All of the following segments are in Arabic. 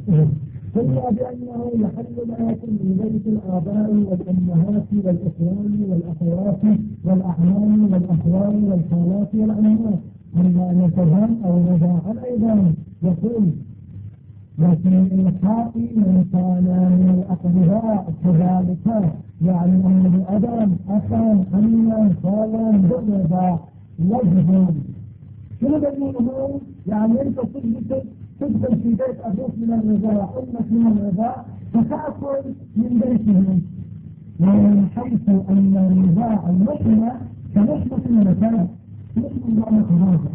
قلنا بأنه يحل الآكل من بيت الآباء والأمهات والإخوان والأخوات والأعمام والأخوال والخالات والعمات. أما نسبا أو رضاعا أيضا يقول وفي إلحاق من كان من الأقرباء كذلك، يعني أنه أبا أخا أما خالا بالرضاع لجهم. شنو دليله؟ يعني أنت تدخل في بيت أبوك من الرضاع أمك من الرضاع فتأكل من بيتهم، ومن حيث أن الرضاع اللحمة كلحمة المكان لحمة الله هذا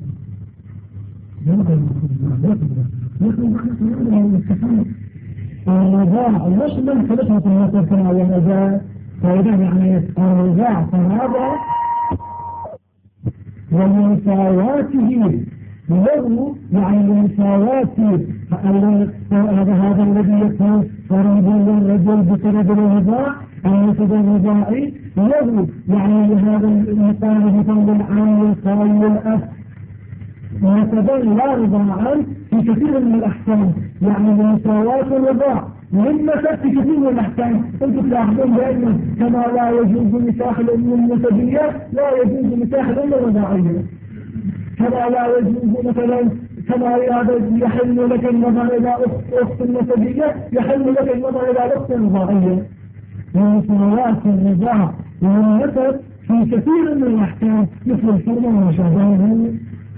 الرضاع اللحمة كلحمة المكان والرضاع، فإذا يعني الرضاع فهذا ومساواته له يعني المساواة هذا الذي يكون قريب للرجل بسبب الرضاع أو بسبب الرضاع له يعني هذا المقام مثل العام والخال والأخ ويتبين لا رضاعا في كثير من الأحكام، يعني المساواة الرضاع مما في كثير من الأحكام. أنتم تلاحظون دائما كما لا يجوز نكاح الأم النسبية لا يجوز نكاح الأم الرضاعية، كما لا يجوز مثلا كما يحل لك النظر إلى أخت النسبية يحل لك النظر إلى أخت الرضاعية. ومساواة الرضاع والنسب في كثير من الأحكام مثل الحرمة وشبهه،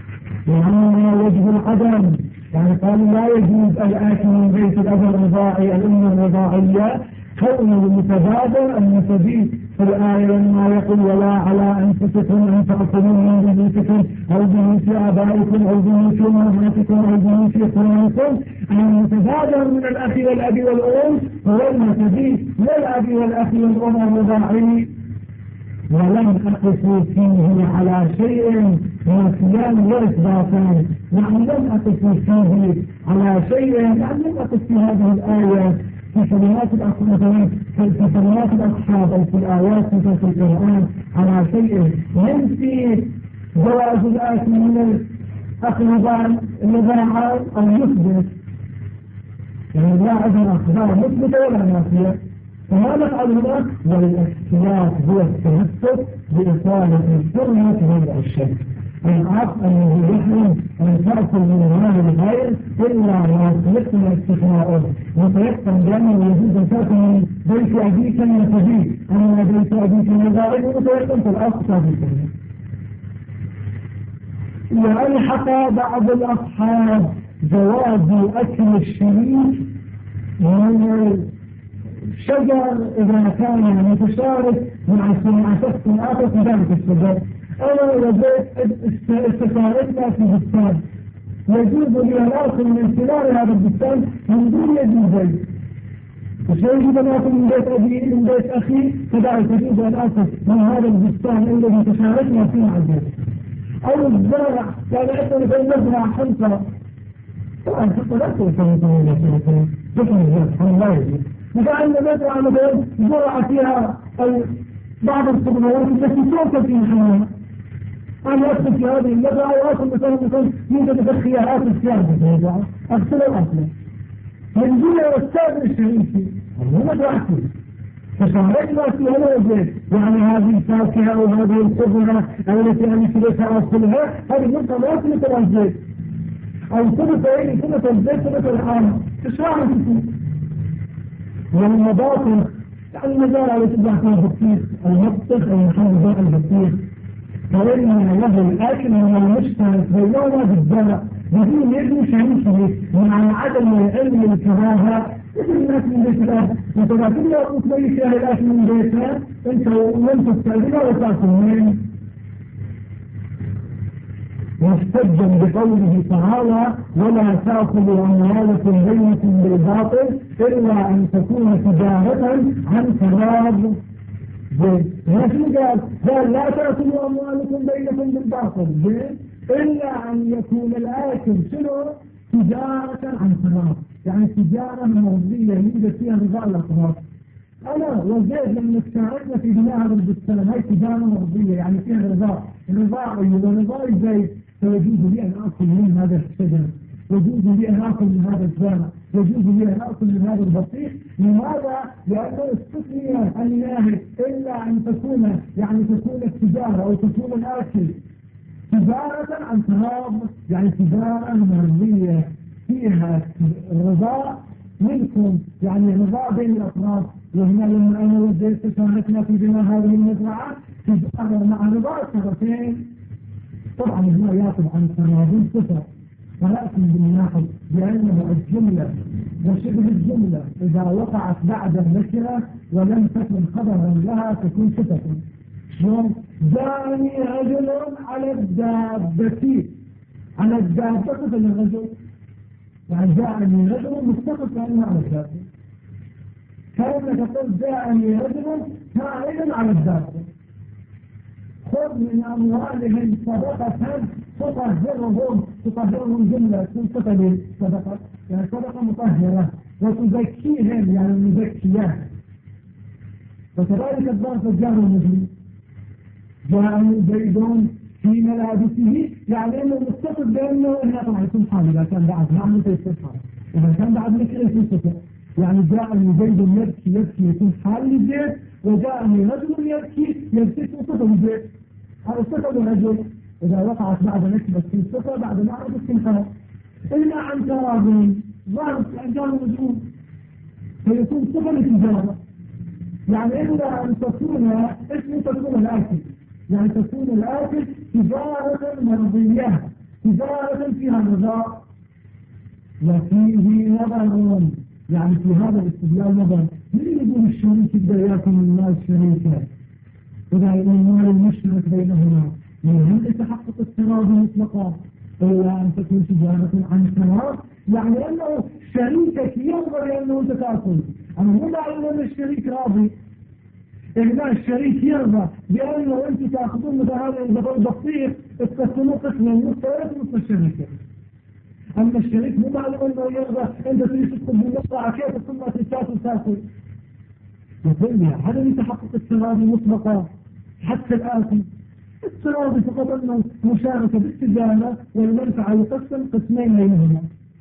وعلى وجه العدم يعني قالوا لا يجوز الآكل من بيت الأب الرضاعي الأم الرضاعية كونه المتبادل النسبي في الآية لما يقول ولا على أنفسكم أن تأكلوا من بيوتكم أو بيوت آبائكم أو بيوت أمهاتكم أو بيوت إخوانكم. المتبادل من الأخ والأب والأم هو النسبي والأب والأخ والأم الرضاعي، ولم أقف فيه على شيء نسيان وإثباتا، يعني لم أقف فيه على شيء، يعني لم أقف في هذه الآية في كلمات الأصحاب في كلمات الأصحاب أو في الآيات في القرآن على شيء ينفي جواز الآكل من الأقربان الرضاعان أو يثبت، يعني لا أجل أخبار مثبتة ولا نافية. فما نفعل هنا؟ والاحتياط هو التمسك بإطالة الحرمة من الشك. العقل أنه يحرم أن تأكل من المال الغير إلا ما يتيقن استثناءه، وتيقن بأنه يجوز أن تأكل من بيت أبيك النسبي أما بيت أبيك الغائب وتيقن في الأقصى بكله. وألحق بعض الأصحاب جواز أكل الشريك من الشجر إذا كان متشارك مع شخص آخر في ذلك الشجر. أنا وجدت استشارتنا في بستان يجوز لي أن آكل من ثمار هذا البستان من دون يجوز لي، وسيجب أن آكل من بيت أبي من بيت أخي كذلك يجوز أن آكل من هذا البستان الذي تشاركنا فيه مع البيت. أو الزرع كان يأكل في المزرعة حنطة، طبعا حنطة لا توصل لا يجوز. فكأن المزرعة مثلا زرع فيها بعض الخضروات التي توصل في محلها، أنا أدخل في هذه المزرعة وأكل مثلا يوجد في الخيارات السيارة في المزرعة أغسل الأكل من دون أستاذ الشريكي هو مزرعتي فشاركنا في هذا البيت، يعني هذه الفاكهة أو هذه الخضرة التي أنا شريكها أكلها هذه منطقة ما أكلت البيت أو كلمة البيت كلمة العام تشرعنا فيه. والمباطن يعني المزارع التي تبع فيها البطيخ المبطخ أو محل بيع البطيخ فإن له الأكل من المشترك بينهما بالزرع بدون يجب شريكه مع عدم العلم الكراهة مثل الناس من بيت الأهل، وطبعا كل يوم تبين فيها الأكل من بيتها أنت لم تستأذنها وتأكل منه. واحتجا بقوله تعالى ولا تأكلوا أموالكم بينكم بالباطل إلا أن تكون تجارة عن تراض. لكن قال لا تأكلوا أموالكم بينكم بالباطل إلا أن يكون الآكل شنو تجارة عن تراض، يعني تجارة مرضية يوجد فيها رضاء الأطراف. أنا وزيد لما اشتركنا في بناء هذا البستان هاي تجارة مرضية يعني فيها رضاء، رضاء ورضاء زيد فيجوز لي أن أكل من هذا الشجر يجوز لي أن آكل من هذا الزرع، يجوز لي أن آكل من هذا البطيخ. لماذا؟ لأنه استثني الناهي إلا أن تكون تكون التجارة أو تكون الآكل تجارة عن تراض، يعني تجارة مرضية فيها رضا منكم، يعني رضا بين الأطراف. وهنا لما أنا وزيت شاركنا في بناء هذه المزرعة تجارة مع رضا الطرفين. طبعا هنا يأخذ عن تراض صفر، ولكن بالناحية بأنه الجملة وشبه الجملة إذا وقعت بعد النكرة ولم تكن خبرا لها تكون صفة. جاءني رجل على الدابة، على الدابة صفة للرجل، يعني جاءني رجل مستقف كأنه على الدابة، كأنك تقول جاءني رجل سائلا على الدابة. خذ من أموالهم صدقة تطهرهم جملة تنتقل صدقة، يعني صدقة مطهرة، وتزكيهم يعني مزكيات. وكذلك الضرب الجار المسلم، جاءني زيد في ملابسه، يعني انه متصل بانه هنا طبعا يكون حال اذا كان بعد نعم يستفسر، اذا كان بعد نكره يكون صفه. يعني جاءني زيد يبكي يكون حال البيت، وجاءني رجل يبكي يكون صفه البيت. هذا صفه الرجل اذا وقعت بعد نكره في صفه بعد نعم استنكار. الا عن تراض ظاهر عن جار مجنون فيكون صفه للتجاره، يعني إلا أن تكون الآكل، يعني تكون الآكل تجارة مرضية، تجارة فيها رضا. وفيه نظر، يعني في هذا الاستدلال نظر. من يقول الشريك يبدأ يأكل من المال شريكا إذا المال المشترك بينهما من يتحقق التراضي مطلقا إلا أن تكون تجارة عن تراض، يعني أنه شريكك يرضى بأنه أنت تأكل. أنا مو معنى أن الشريك راضي، إذا الشريك يرضى بأنه أنت تأخذون مثل هذا البطيخ تقسموه قسمين نص نص الشركة. أما الشريك مو معنى أنه يرضى أنت تريد تدخل بالنقطة كيف ثم تاكل. يقول لي هذا يتحقق التراضي مطلقا حتى الآتي. التراضي فقط أنه مشاركة بالتجارة والمنفعة يقسم قسمين بينهما.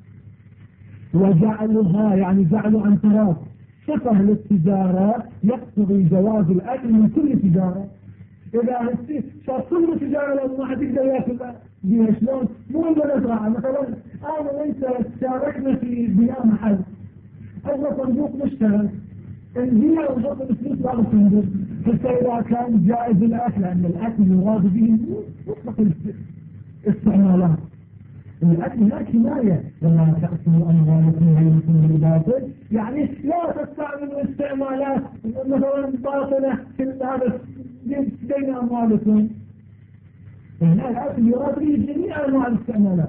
وجعلها يعني جعل عن تراض صفة للتجارة يقتضي جواز الأكل من كل تجارة. إذا صار كل تجارة لو ما حد يقدر يأكل بها شلون؟ مو إلا نزرع مثلا أنا وأنت شاركنا في بناء محل، أو صندوق مشترك، نبيع ونحط الفلوس بعد الصندوق، حتى إذا كان جائز الأكل، لأن الأكل يراد به مطلق الاستعمالات. الأكل لا كناية، ولا تأكلوا أموالكم بينكم بالباطل، يعني لا تستعملوا استعمالات مثلا باطلة في هذا بين أموالكم. هنا الأكل يراد به جميع أنواع الاستعمالات.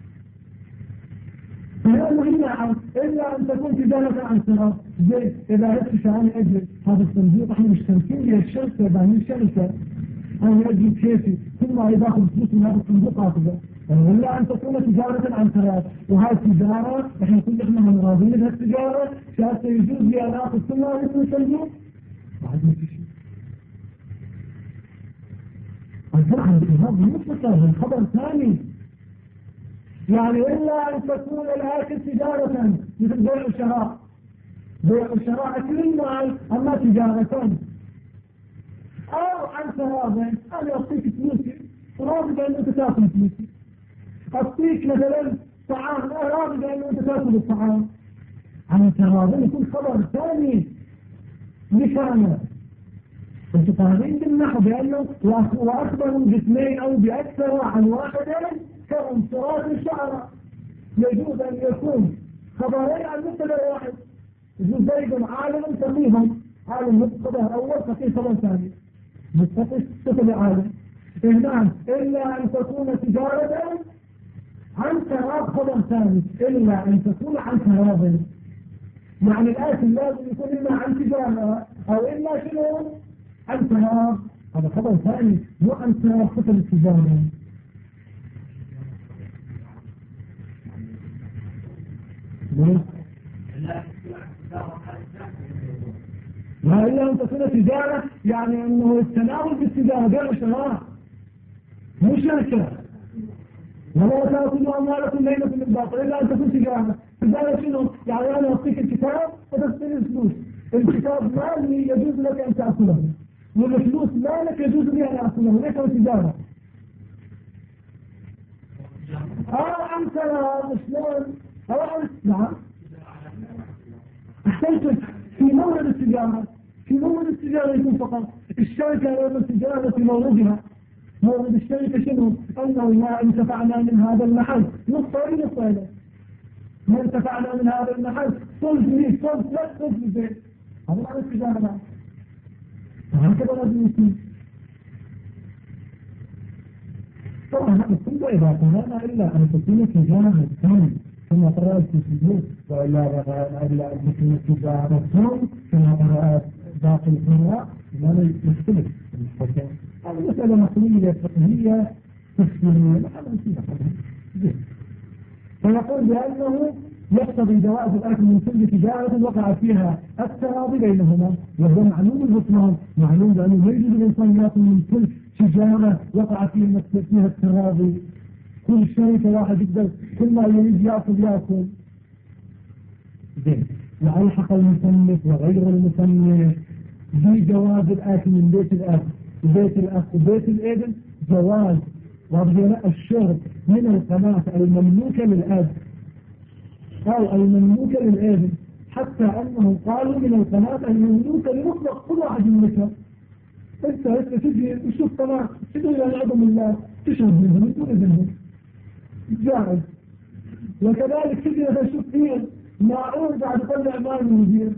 فهذا مهم إلا أن تكون تجارة عن صراف. زي إذا هدفش عن أجل هذا الصندوق احنا مشتركين بها الشركة بين الشركة، أنا أجل كيفي ثم إذا أخذ فلوس من هذا الصندوق أخذه، إلا أن تكون تجارة عن صراف. وهذه التجارة احنا كل احنا من راضين بها التجارة شاء يجوز لي أن أخذ ثم اسم الصندوق بعد ما في شيء. الفرق هذا مطلقة الخبر ثاني، يعني إلا أن تكون الآكل تجارة مثل بيع الشراء، بيع الشراء أكل المال أما تجارة، أو عن تراض أنا أعطيك فلوسي راضي بأنه أنت تأكل فلوسي، أعطيك مثلا طعام راضي بأنه أنت تأكل الطعام. عن تراض يكون خبر ثاني لكامل التطارين بالنحو بأنه وأكبر باثنين أو بأكثر عن واحدين كانصراف الشعر. يجوز أن يكون خبرين عن مبتدا واحد، يجوز زيد عالم تقيهم، عالم مبتدا أول فقيه خبر ثاني مستقل صفة عالم. نعم إلا أن تكون تجارة عن تراض خبر ثاني، إلا أن تكون عن تراض، يعني الآكل لازم يكون إما عن تجارة أو إما شنو عن تراض. هذا خبر ثاني مو عن تراض صفة التجارة. لا إلا أن تكون تجارة يعني أنه التناول بالتجارة غير شراء مو شركة. ولا تأكلوا أموالكم بينكم بالباطل إلا أن تكون تجارة. فقال شنو؟ يعني أنا أعطيك الكتاب وتستلم الفلوس. الكتاب مالي يجوز لك أن تأكله، والفلوس مالك يجوز لي أن أكله، ليس تجارة. أنت شلون؟ نعم أحسنت. في مورد التجارة، في مورد التجارة يكون فقط الشركة يوم التجارة في موردها. مورد الشركة شنو؟ أنه ما انتفعنا من هذا المحل نصطري نصطري، ما انتفعنا من هذا المحل صلت لي صلت لا صلت لي، هذا معنى التجارة. هكذا لازم يكون. طبعا هذا كله إذا قررنا إلا أن تكون تجارة ثانية كما قرأت في السجود، وإلا أن تكون تجارة كما قرأت باقي القراء، لا يختلف الحكم. المسألة مسؤولية فقهية تفسيرية فيقول بأنه يقتضي جواز الأكل من كل تجارة وقع فيها التراضي بينهما، وهو معلوم البطلان، معلوم بأنه لا يجوز الإنسان يأكل من كل تجارة وقع فيها التراضي. كل شركة واحد يقدر كل ما يريد يأكل. وألحق المصنف وغير المصنف بجواز الأكل من بيت الأب وبيت الأخ وبيت الابن، جواز وضع الشرب من القناة المملوكة للأب أو المملوكة للابن، حتى أنهم قالوا من القناة المملوكة لمطلق كل واحد يملكها. انت تجي تشوف قناة تدعو إلى العظم الله تشرب منهم وإذنهم جائز. وكذلك تجي تشوف فيه معقول بعد طلع مال من الدير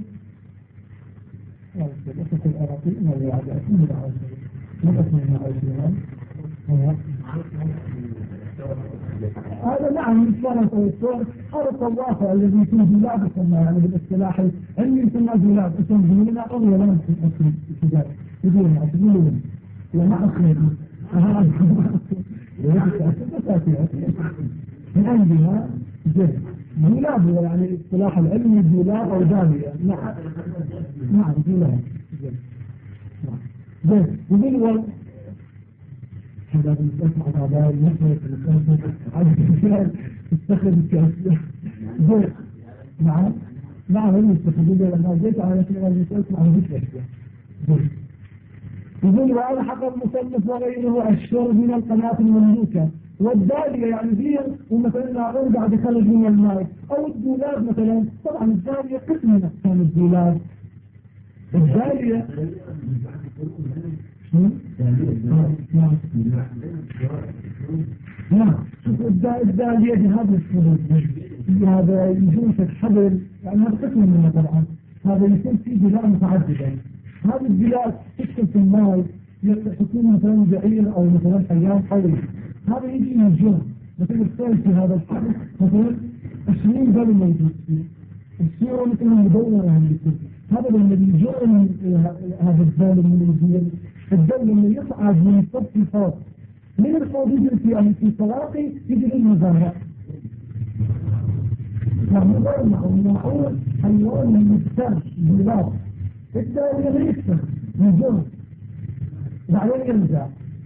هذا نعم الصلاة والصور. هذا الطوافة الذي يكون جلاب يسمى يعني بالاصطلاح علمي يسمى جلاب، اسم جلاب أغلى لنا في الأسل التجارة يقولون عشان لما أخير من عندها جد جلاب، يعني اصطلاح العلمي جلاب أو دامية. نعم جلاب جد يقول هذا بنسمع هذا المحيط عدد تستخدم كأسلحة. نعم هم يستخدمون لأنه جيت على كلمة يسمع عن ذكر يقول وأنا حق المصنف وغيره الشرب من القناة المملوكة والدالية يعني فيه ومثلا نعود بعد خرج من الماء أو الدولاب مثلا. طبعا الدالية قسم من أقسام الدولاب. الدالية نعم الدالية بهذا الشروط هذا يجوز الحبل، يعني هذا قسم منه طبعا. هذا يكون فيه دولاب متعددة. هذه البلاد تشكل في الماء يكون مثلا بعير أو مثلا حيوان حولي، هذا يجي من الجهة مثلا الثالث في هذا الحدث مثلا 20 بل موجود فيه السيرة مثلا مدونة عن الكل. هذا الذي جاء من هذا الظالم من الدين الدولة اللي يصعد من صف الفوق من الفوق يجي في صلاقي يجي للمزارع يعني معقول حيوان من السر بالباب الدولة اللي يكسر من جهة بعدين يرجع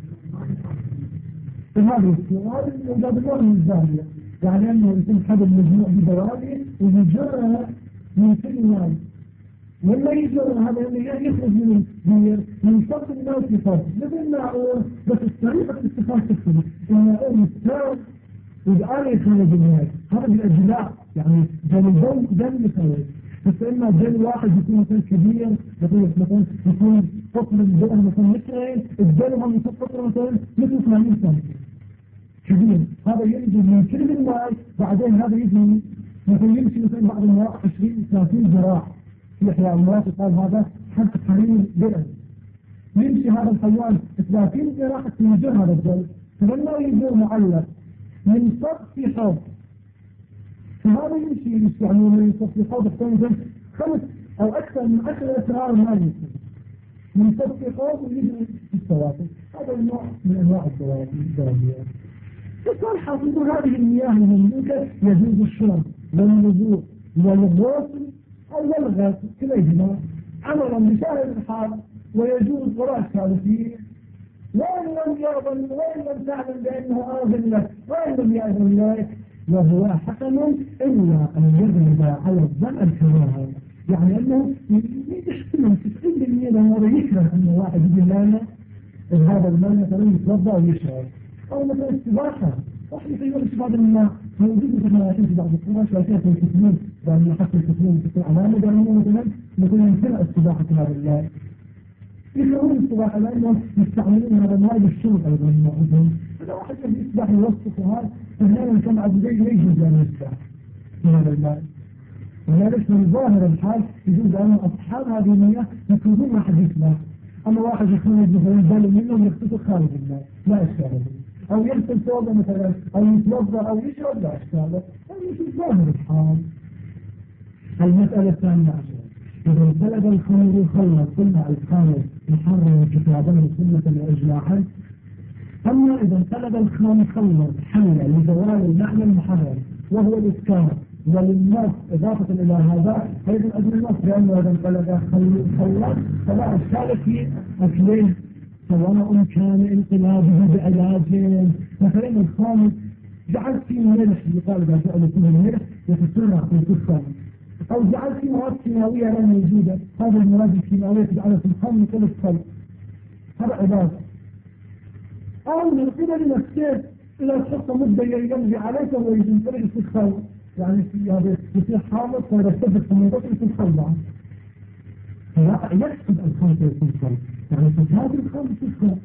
في هذه السؤال وجاب الله من الزاوية، يعني أنه يكون حد المجموع بدوالي ويجرها من كل ناس لما يجرها هذا اللي يخرج من الدير من صف الناس لصف مثل ما هو بس الطريقة الاستخراج تختلف إنه مستوى وبقى يخرج الناس هذا بالأجلاء يعني جل يخرج. بس إما جل واحد يكون مثلا كبير مثلا يكون قطر الجل مثلا مترين الجل هم يكون قطر مثلا مثل 80 سنة كبير. هذا ينزل من كل الماء بعدين هذا يجي مثلا يمشي مثلا بعد الماء 20-30 ذراع في إحياء الماء يقال هذا حد قليل جدا. يمشي هذا الحيوان 30 ذراع حتى يجر هذا الجل فلما يجر معلق من سطح حوض فهذا يمشي يعني من سطح حوض مثلا 5 أو أكثر من 10 أسرار ما يمشي من سطح حوض ويجري في السواقي. هذا النوع من أنواع الدواليات. فصار حافظ هذه المياه المملوكة يجوز الشرب والنزول والغسل أو الغسل كليهما عملا بشاهد الحال ويجوز ولا إشكال فيه وإن لم تعلم بأنه آذن لك وإن لم يأذن لك وهو حكم إلا أن يغلب على الظن الكراهة. يعني أنه يحتمل 90% لأنه يكره أنه واحد يجي لنا هذا المال مثلا يتوضأ ويشرب أو مثلا السباحة واحد يقول استفادة من الماء موجود مثلا في بعض القرى شركات الكثيرين لأن حتى الكثيرين تكون أمامه لأنه مثلا يمكن السباحة في هذا الماء يكرهون السباحة لأنهم يستعملون هذا الماء للشرب أيضا معهم. فلو واحد يسبح يوصف هذا فهنا كان عبدين لا يجوز أن يسبح في هذا الماء. ولذلك من ظاهر الحال يجوز أن أصحاب هذه المياه يكونون ما حد يسبح. أما واحد يخرج مثلا بال منهم يغتسل خارج الماء لا إشكال له أو يغسل ثوبه مثلا أو يتوضأ أو يشرب لا إشكال له. هذا في ظاهر الحال. المسألة الثانية عشرة إذا امتلأ الخمر خلط قلنا الخامر محرم كتابا وسنة وإجماعا. أما إذا امتلأ الخمر خلط حل لزوال المعنى المحرم وهو الإسكار وللناس إضافة إلى هذا أيضا أجل الناس لأنه إذا امتلأ خلط فلا إشكال في أكله سواء كان انقلابه بعلاج مثلا الخامر جعل فيه ملح يقال إذا جعل فيه ملح يتسرع في الكفر أو جعل فيه مواد كيماوية لا موجودة هذه المواد الكيماوية تجعلها في الخمر مثل الخل هذا عباد أو من قبل نفسه إذا تحط مدة يمضي عليه فهو ينفرد في الخل يعني في هذا يصير حامض فيرتبط في منطقة في الخل بعد فلا يكسب الخمر في الخل يعني تجهاز الخمر في الخل.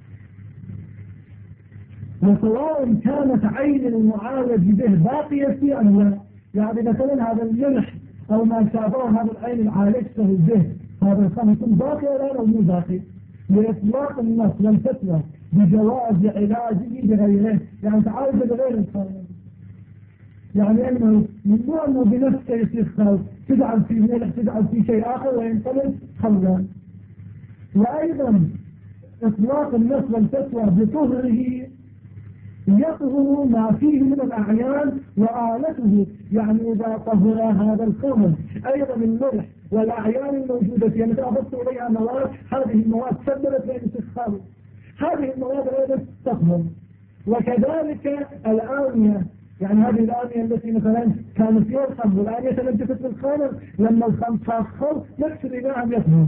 وسواء كانت عين المعالج به باقية فيه أم لا يعني مثلا هذا الملح أو ما شابه هذا العين العالجته به هذا الخمر يكون باقي ولا مو باقي لإطلاق النص لم تتلى بجواز علاجه بغيره يعني تعالج بغير الخمر يعني أنه ممنوع أنه بنفسه يصير خمر تجعل فيه ملح تجعل فيه شيء آخر وينقلب خمرا. وأيضا إطلاق النص لم تتلى بطهره يطهر ما فيه من الأعيان وآلته يعني إذا طهر هذا الخمر أيضا الملح والأعيان الموجودة فيها مثل أضفت إليها مواد هذه المواد سببت لانتخاب هذه المواد أيضا تطهر. وكذلك الآنية يعني هذه الآنية التي مثلا كانت فيها الخمر والآنية تنجست بالخمر لما الخمر صار خمر نفس الإناء يطهر.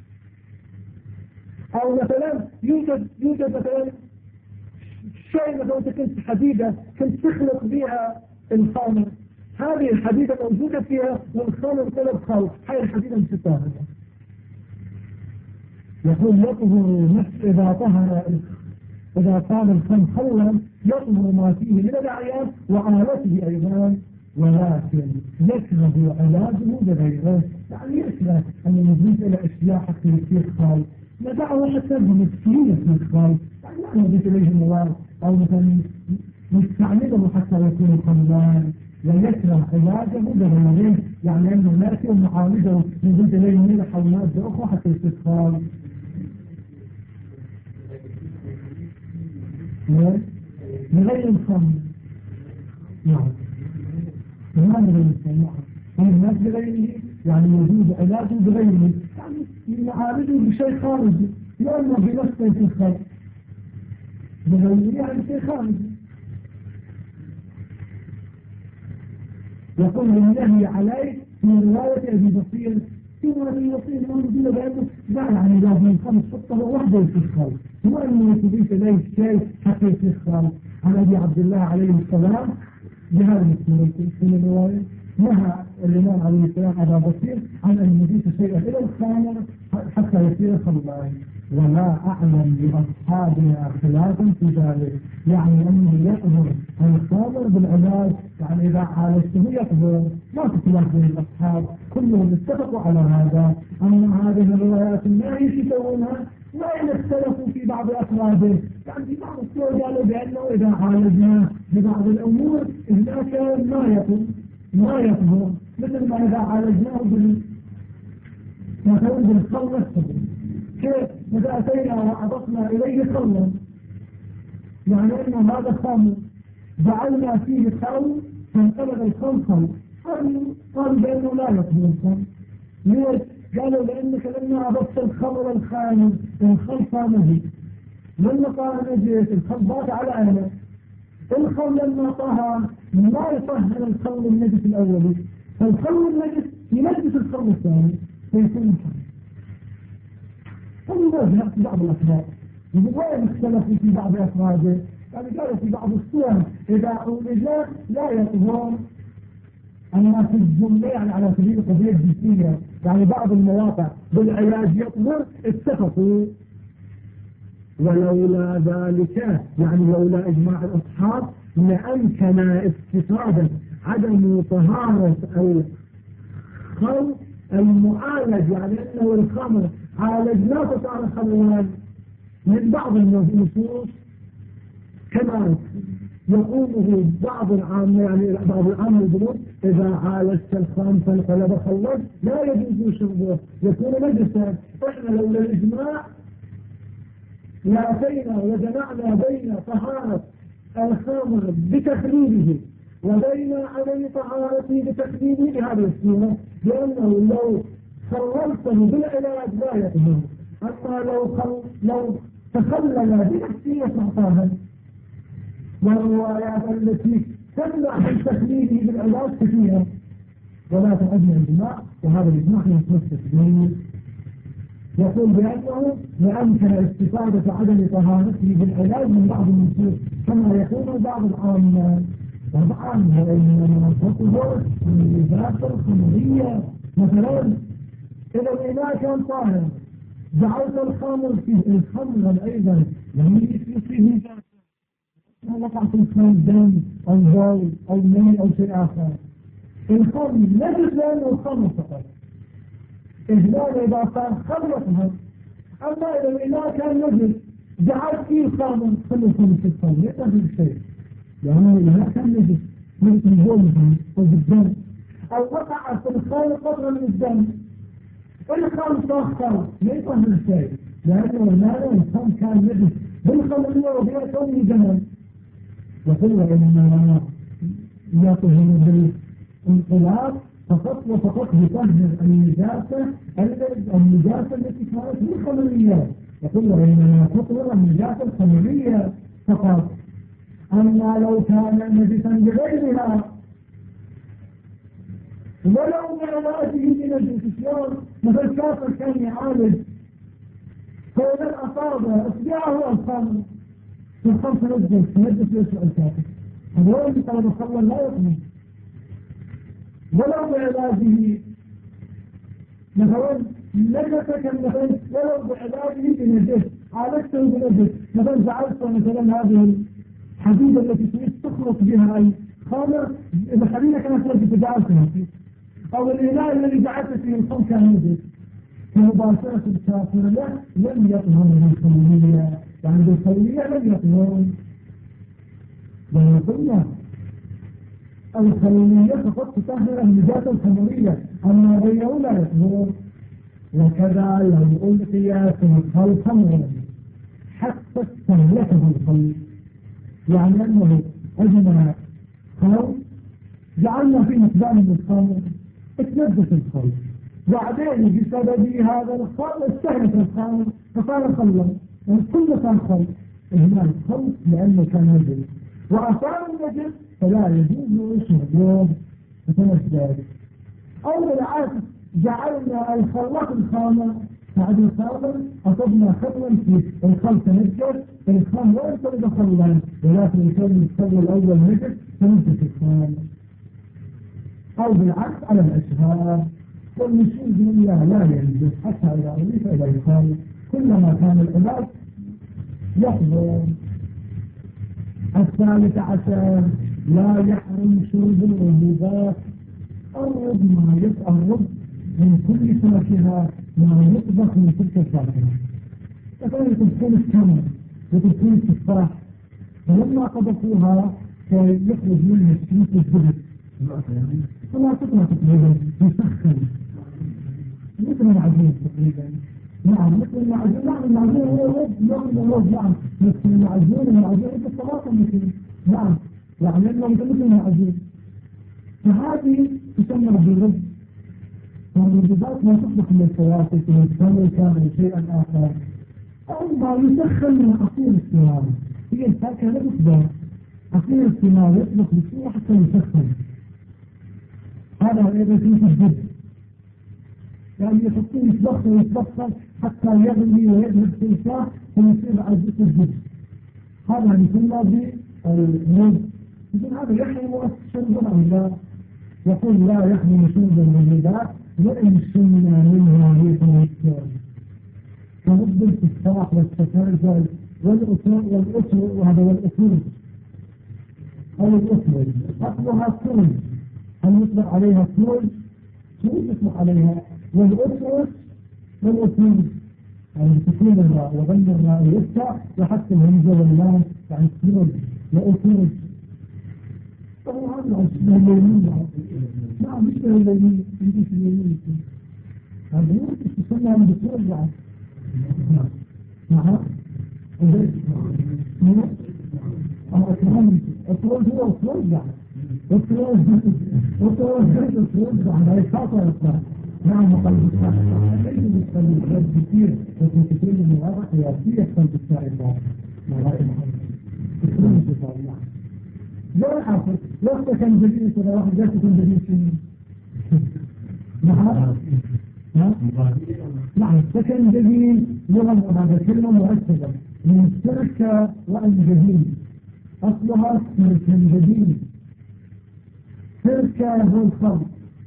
أو مثلا يوجد مثلا شيء مثلا أنت كنت حديدة كنت تخلق بها الخامر هذه الحديدة موجودة فيها والخامر طلب خلق هاي الحديدة مستاهلة. يقول يطهر نفس إذا طهر إذا كان الخمر خلا يطهر ما فيه من الأعيان وآلته أيضا ولكن يكره علاجه بغيره يعني يكره أن يزيد إلى أشياء حتى يصير خال ندعه حتى بمسكين في الخال يعني لا نضيف إليه مواد أو مثلا نستعمله حتى يكون خمران ويكره علاجه بغيره يعني أنه نأتي ونعالجه نزيد إليه ملح أو مادة أخرى حتى يصير خال بغير الخمر. نعم ما بغير الخمر الناس بغيره يعني يوجد علاجه بغيره يعني نعالجه بشيء خارجي لأنه بنفسه في الخمر بغيره يعني شيء خارجي. يقول النهي عليه في رواية أبي بصير في أبي بصير موجودة بأنه لا يعني لازم الخمر تحطه وحده في الخمر هو أنه يضيف إليه شيء حتى يصير الخمر. عن أبي عبد الله عليه السلام بهذا في الرواية نهى الإمام عليه السلام أبا بصير عن أن يضيف شيئا إلى الخمر حتى يصير خمرا ولا أعلم لأصحابنا خلافا في ذلك يعني أنه يطهر الخمر بالعلاج يعني إذا عالجته يطهر ما في خلاف بين الأصحاب كلهم اتفقوا على هذا. أما هذه الروايات ما يشتونها وإن اختلفوا في بعض أفراده يعني في بعض الصور قالوا بأنه إذا عالجنا ببعض الأمور هناك ما يطهر مثل ما إذا عالجناه مثلا بالخل نفسه كيف إذا أتينا وأضفنا إليه خلا يعني أن هذا خمر جعلنا فيه خل فانقلب الخل خل قالوا بأنه لا يطهر الخمر. ليش؟ قالوا لأنك لما أضفت الخمر الخامر الخل خامه لما صار نجس الخل بات على أهله. الخل لما طهر ما يطهر الخل النجس الأولي، فالخل النجس ينجس الخل الثاني فيكون محرم. فلذلك في بعض الأسباب وين اختلفوا في بعض أفراده؟ يعني قالوا في بعض الصور إذا أولج لا يطهر. أما في الجملة يعني على سبيل القضية الجنسية يعني بعض المواقع بالعلاج يطهر اتفقوا، ولولا ذلك يعني لولا إجماع الأصحاب لأمكن استفادة عدم طهارة الخل المعالج، يعني أنه الخمر عالجناه فصار خلوان من بعض النصوص كما يقوله بعض العامة، يعني بعض العامة يقولون إذا عالجت الخام فانقلب خلص لا يجوز شربه يكون نجسا. إحنا لولا الإجماع لأتينا وجمعنا بين طهارة الخمر بتخليله وبين عدم طهارته بتخليله بهذه الصورة، لأنه لو خللته بالعلاج لا يطهر، أما لو تخلل بنفسه يصعطاها. والروايات التي تمنع من تخليله بالعلاج كثيرة ولا تعدنا الإجماع، وهذا الإجماع يتمسك به. يقول بأنه لأمكن استفادة عدم طهارته بالعلاج من بعض النصوص كما يقول بعض العامة. طبعا إنما تطهر من الإزالة الخمرية. مثلا إذا الإناء كان طاهر جعلت الخمر فيه، الخمر أيضا لم يصير فيه وقع في الخمر دم أو بول أو ماء أو شيء آخر. الخمر نجس لأنه الخمر فقط، إجمالا إذا صار خمر يطهر. أما إذا الإناء كان نجس جعلت فيه الخمر كل الخمر في الخمر يطهر الشيء، يعني الإناء كان نجس من البول أو بالدم أو وقع في الخمر قطرة من الدم، الخمر صار لا يطهر الشيء، لأنه الخمر كان نجس بالخمرية وبها كونه جمال. يقول إنما يطهر بالانقلاب فقط وفقط يطهر النجاسة التي كانت بالخمرية. يقول إنما تطهر النجاسة الخمرية فقط. أما لو كان نجسا بغيرها ولو بعلاجه بنجس شلون مثل كافر كان يعالج فإذا أصاب إصبعه الخمر الخمر تنجس يسوع الكافر، هذا اللي طلب الخمر لا يطمن. ولو بعلاجه مثلا نجسك مثلا ولو بعلاجه بنجس عالجته بنجس، مثلا جعلت مثلا هذه الحديدة التي تريد تخلط بها أي خمر، إذا حديدة كانت نجسة جعلتها فيه، أو الإناء الذي جعلت فيه الخمر كان نجس، فمباشرة الكافر له لم يطهر بالخمرية، يعني بالخمرية لم يطهر. ويقولنا الخمرية فقط تطهر النجاسة الخمرية، أما غيره لا يطهر. وكذا لو ألقي في الخل خمرا حتى استهلكه الخل، يعني أنه أجمع خل جعلنا فيه مقدار من الخمر اتنجس الخل، بعدين بسبب هذا الخل استهلك الخمر فصار خلا، كل صار خل. هنا الخل لأنه كان نجس وأصار النجس فلا يجوز شربه فتنجس. أو بالعكس جعلنا الخلط الخامر بعد الخامر أصبنا خلا فيه الخل تنجس، الخام لا يصير خلا ولكن يكون الخل الأول نجس تنجس الخام. أو بالعكس على الأشهار والنشوز بالله لا ينجس حتى إذا أضيف إلى الخل كلما كان العلاج يحضر. 13 لا يحرم شرب الربوبات. الرب ما يتقرب من كل فاكهة ما يطبخ من تلك الفاكهة، مثلا تكون التمر وتكون التفاح، فلما طبخوها يخرج منها الشمس الزبد فلا تطلع تقريبا يسخن مثل العجين تقريبا. نعم مثل المعجون. نعم المعجون هو الرب نعم مثل المعجون مثل الطماطم مثل. نعم يعني انه مثل المعجون، فهذه تسمى بالرب. والربوبات ما تطبخ من الفواكه والتمر كان شيئا اخر. أو ما يسخن من عصير الثمار. هي الفاكهة لا تطبخ، عصير الثمار يطبخ بسرعة حتى يسخن. هذا إذا فيه الجد، يعني يحطون يتبخر حتى يغلي ويذهب في الفاء ويصير عزيز الجد. هذا يسمى بالموز. يقول هذا يحرم شربا أو لا؟ يقول لا يحرم شربا من ذاك وإن شمنا منها ريح الإسلام. فنضل في الصلاح والتفاجل والأسر وهذا والأسر أو الأسر أصلها سرج. هل يطلق عليها سرج؟ شو يطلق عليها؟ والأسر والأسر يعني تكون الراء وغير الراء يفتح وحتى الهمزة واللام يعني سرج وأسر. طبعا هذا أشبه الليمين. نعم أشبه الليمين. أنت في الليمين هذا يسمى عن بسرج بعد. نعم الطرود هو الطرود يعني الطرود يعني هي خاطئة الطرود. نعم قلب الساعة ليس بالقلب كثير لكن كثير من الوضع قياسية قلب الساعة ما رأي محمد الطرود بصار يعني لا حاصل لا كان جديد كذا واحد جالس يكون جديد شنو نعم نعم سكن جديد لغة هذا كلمة مركبة من سركة وأنجديد أصلها سركة جديد. سركة هو الخلق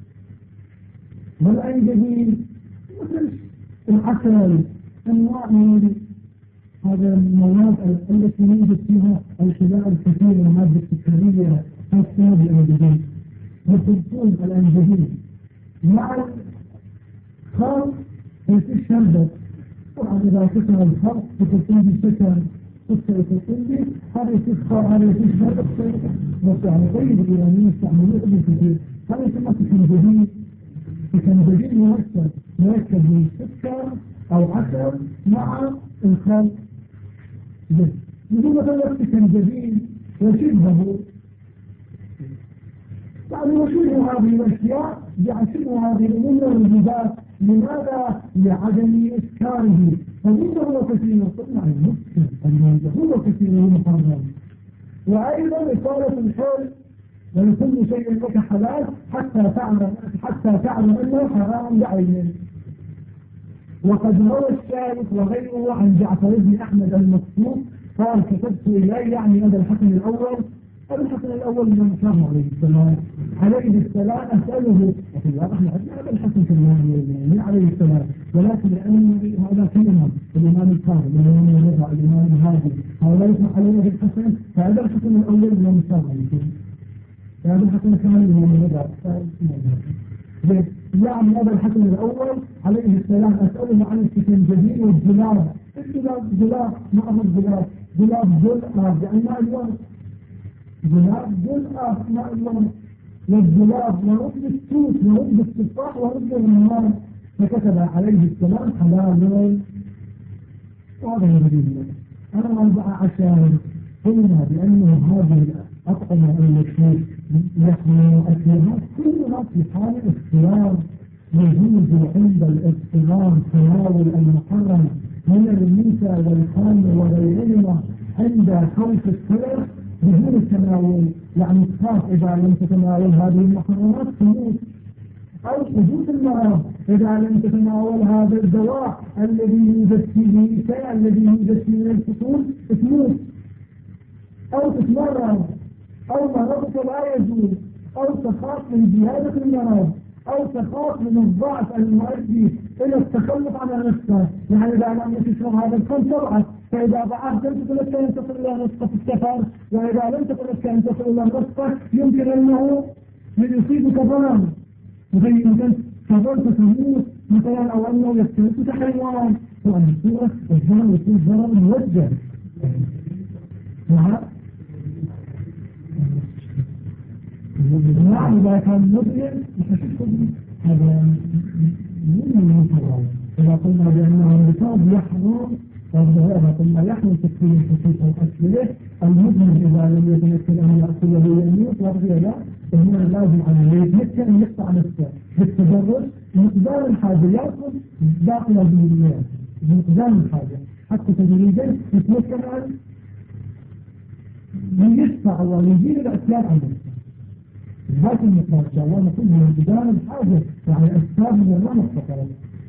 والأنجديد مثل العسل أنواع من هذا المواد التي يوجد فيها الخلايا الكثير من المادة السكرية تسمى بالأنجديد. يخلطون الأنجديد مع خلط في الشربة. طبعا إذا كسر الخلط تكون بسكر تكون بي هذا يسخر هذا يسخر بس يعني طيب الإيرانيين يستعملوه ابن كثير. هذا يسمى سكنجديد. سكنجديد مركب من سكر أو عسل مع الخلط. يقول مثلا سكنجديد وشبهه يعني وشبه هذه الأشياء يعشبه هذه الأمور والجبات. لماذا؟ لعدم إسكاره. فماذا هو كثير صنع المسكر الموجه هو كثير محرم. وأيضا إطالة الحول ولكل شيء لك حلال حتى تعلم أنه حرام بعينه. وقد روى الشارك وغيره عن جعفر بن أحمد المصروف قال كتبت إليه يعني أبا الحسن الأول من الشام عليه السلام أسأله وفي الواقع احنا أبا الحسن كمان عليه السلام ولكن لأن هذا كلمة الإمام الكاظم الإمام الرضا الإمام الهادي هؤلاء يسمى عليه الحسن فأبا الحسن الأول من الشام أبا الحسن كمان الإمام الرضا يعني أبا الحسن الأول عليه السلام أسأله عن السكنجبين والجلاب. الجلاب ما هو الجلاب؟ جلاب جلاب يعني ما الورد جلاب جلاب ما الورد. والجلاب ورد السوس ورد التفاح ورد الرمان. فكتب عليه السلام حلال. وهذا يريد أنا 14 قلنا بأنه هذه الأطعمة التي نحن أكلها كلها في حال اختيار. يجوز عند الاضطرار تناول المحرم من الميتة والخام وغيرهما عند خوف السلف بدون التناول. يعني تخاف إذا لم تتناول هذه المحرمات تموت. أو حدوث المرض إذا لم تتناول هذا الدواء الذي يوجد فيه شيء الذي يوجد فيه الفصول تموت. أو تتمرض أو مرضك لا يزول أو تخاف من زيادة المرض أو تخاف من الضعف المؤدي إلى التخلف عن نفسك. يعني إذا لم تشرب هذا الكون طبعا فإذا ضعفت لم تكن لك أن تصل إلى نصف السفر. وإذا لم تكن لك أن تصل إلى نصفك يمكن أنه يصيبك ضرر مثلا فضلت تموت مثلا أو أنه يفترسك حيوان. وأن يصير الضرر يكون ضرر موجه. نعم إذا كان مظلم هذا من المنطقة. إذا قلنا بأنه الركاب يحرم إذا قلنا يحرم تكفير الحقيق وأكله المظلم إذا لم يتمكن أن يأكله يموت وغيره فهنا لازم عليه يتمكن أن يقطع نفسه بالتدرج مقدار الحاجة يأكل باقي الدنيا بمقدار الحاجة. حتى تدريجا يتمكن من يدفع ويجيب الأسباب عن نفسه. ذات المثال شاء الله نقول من البداية بحاجة يعني أسباب من الله مستقرة.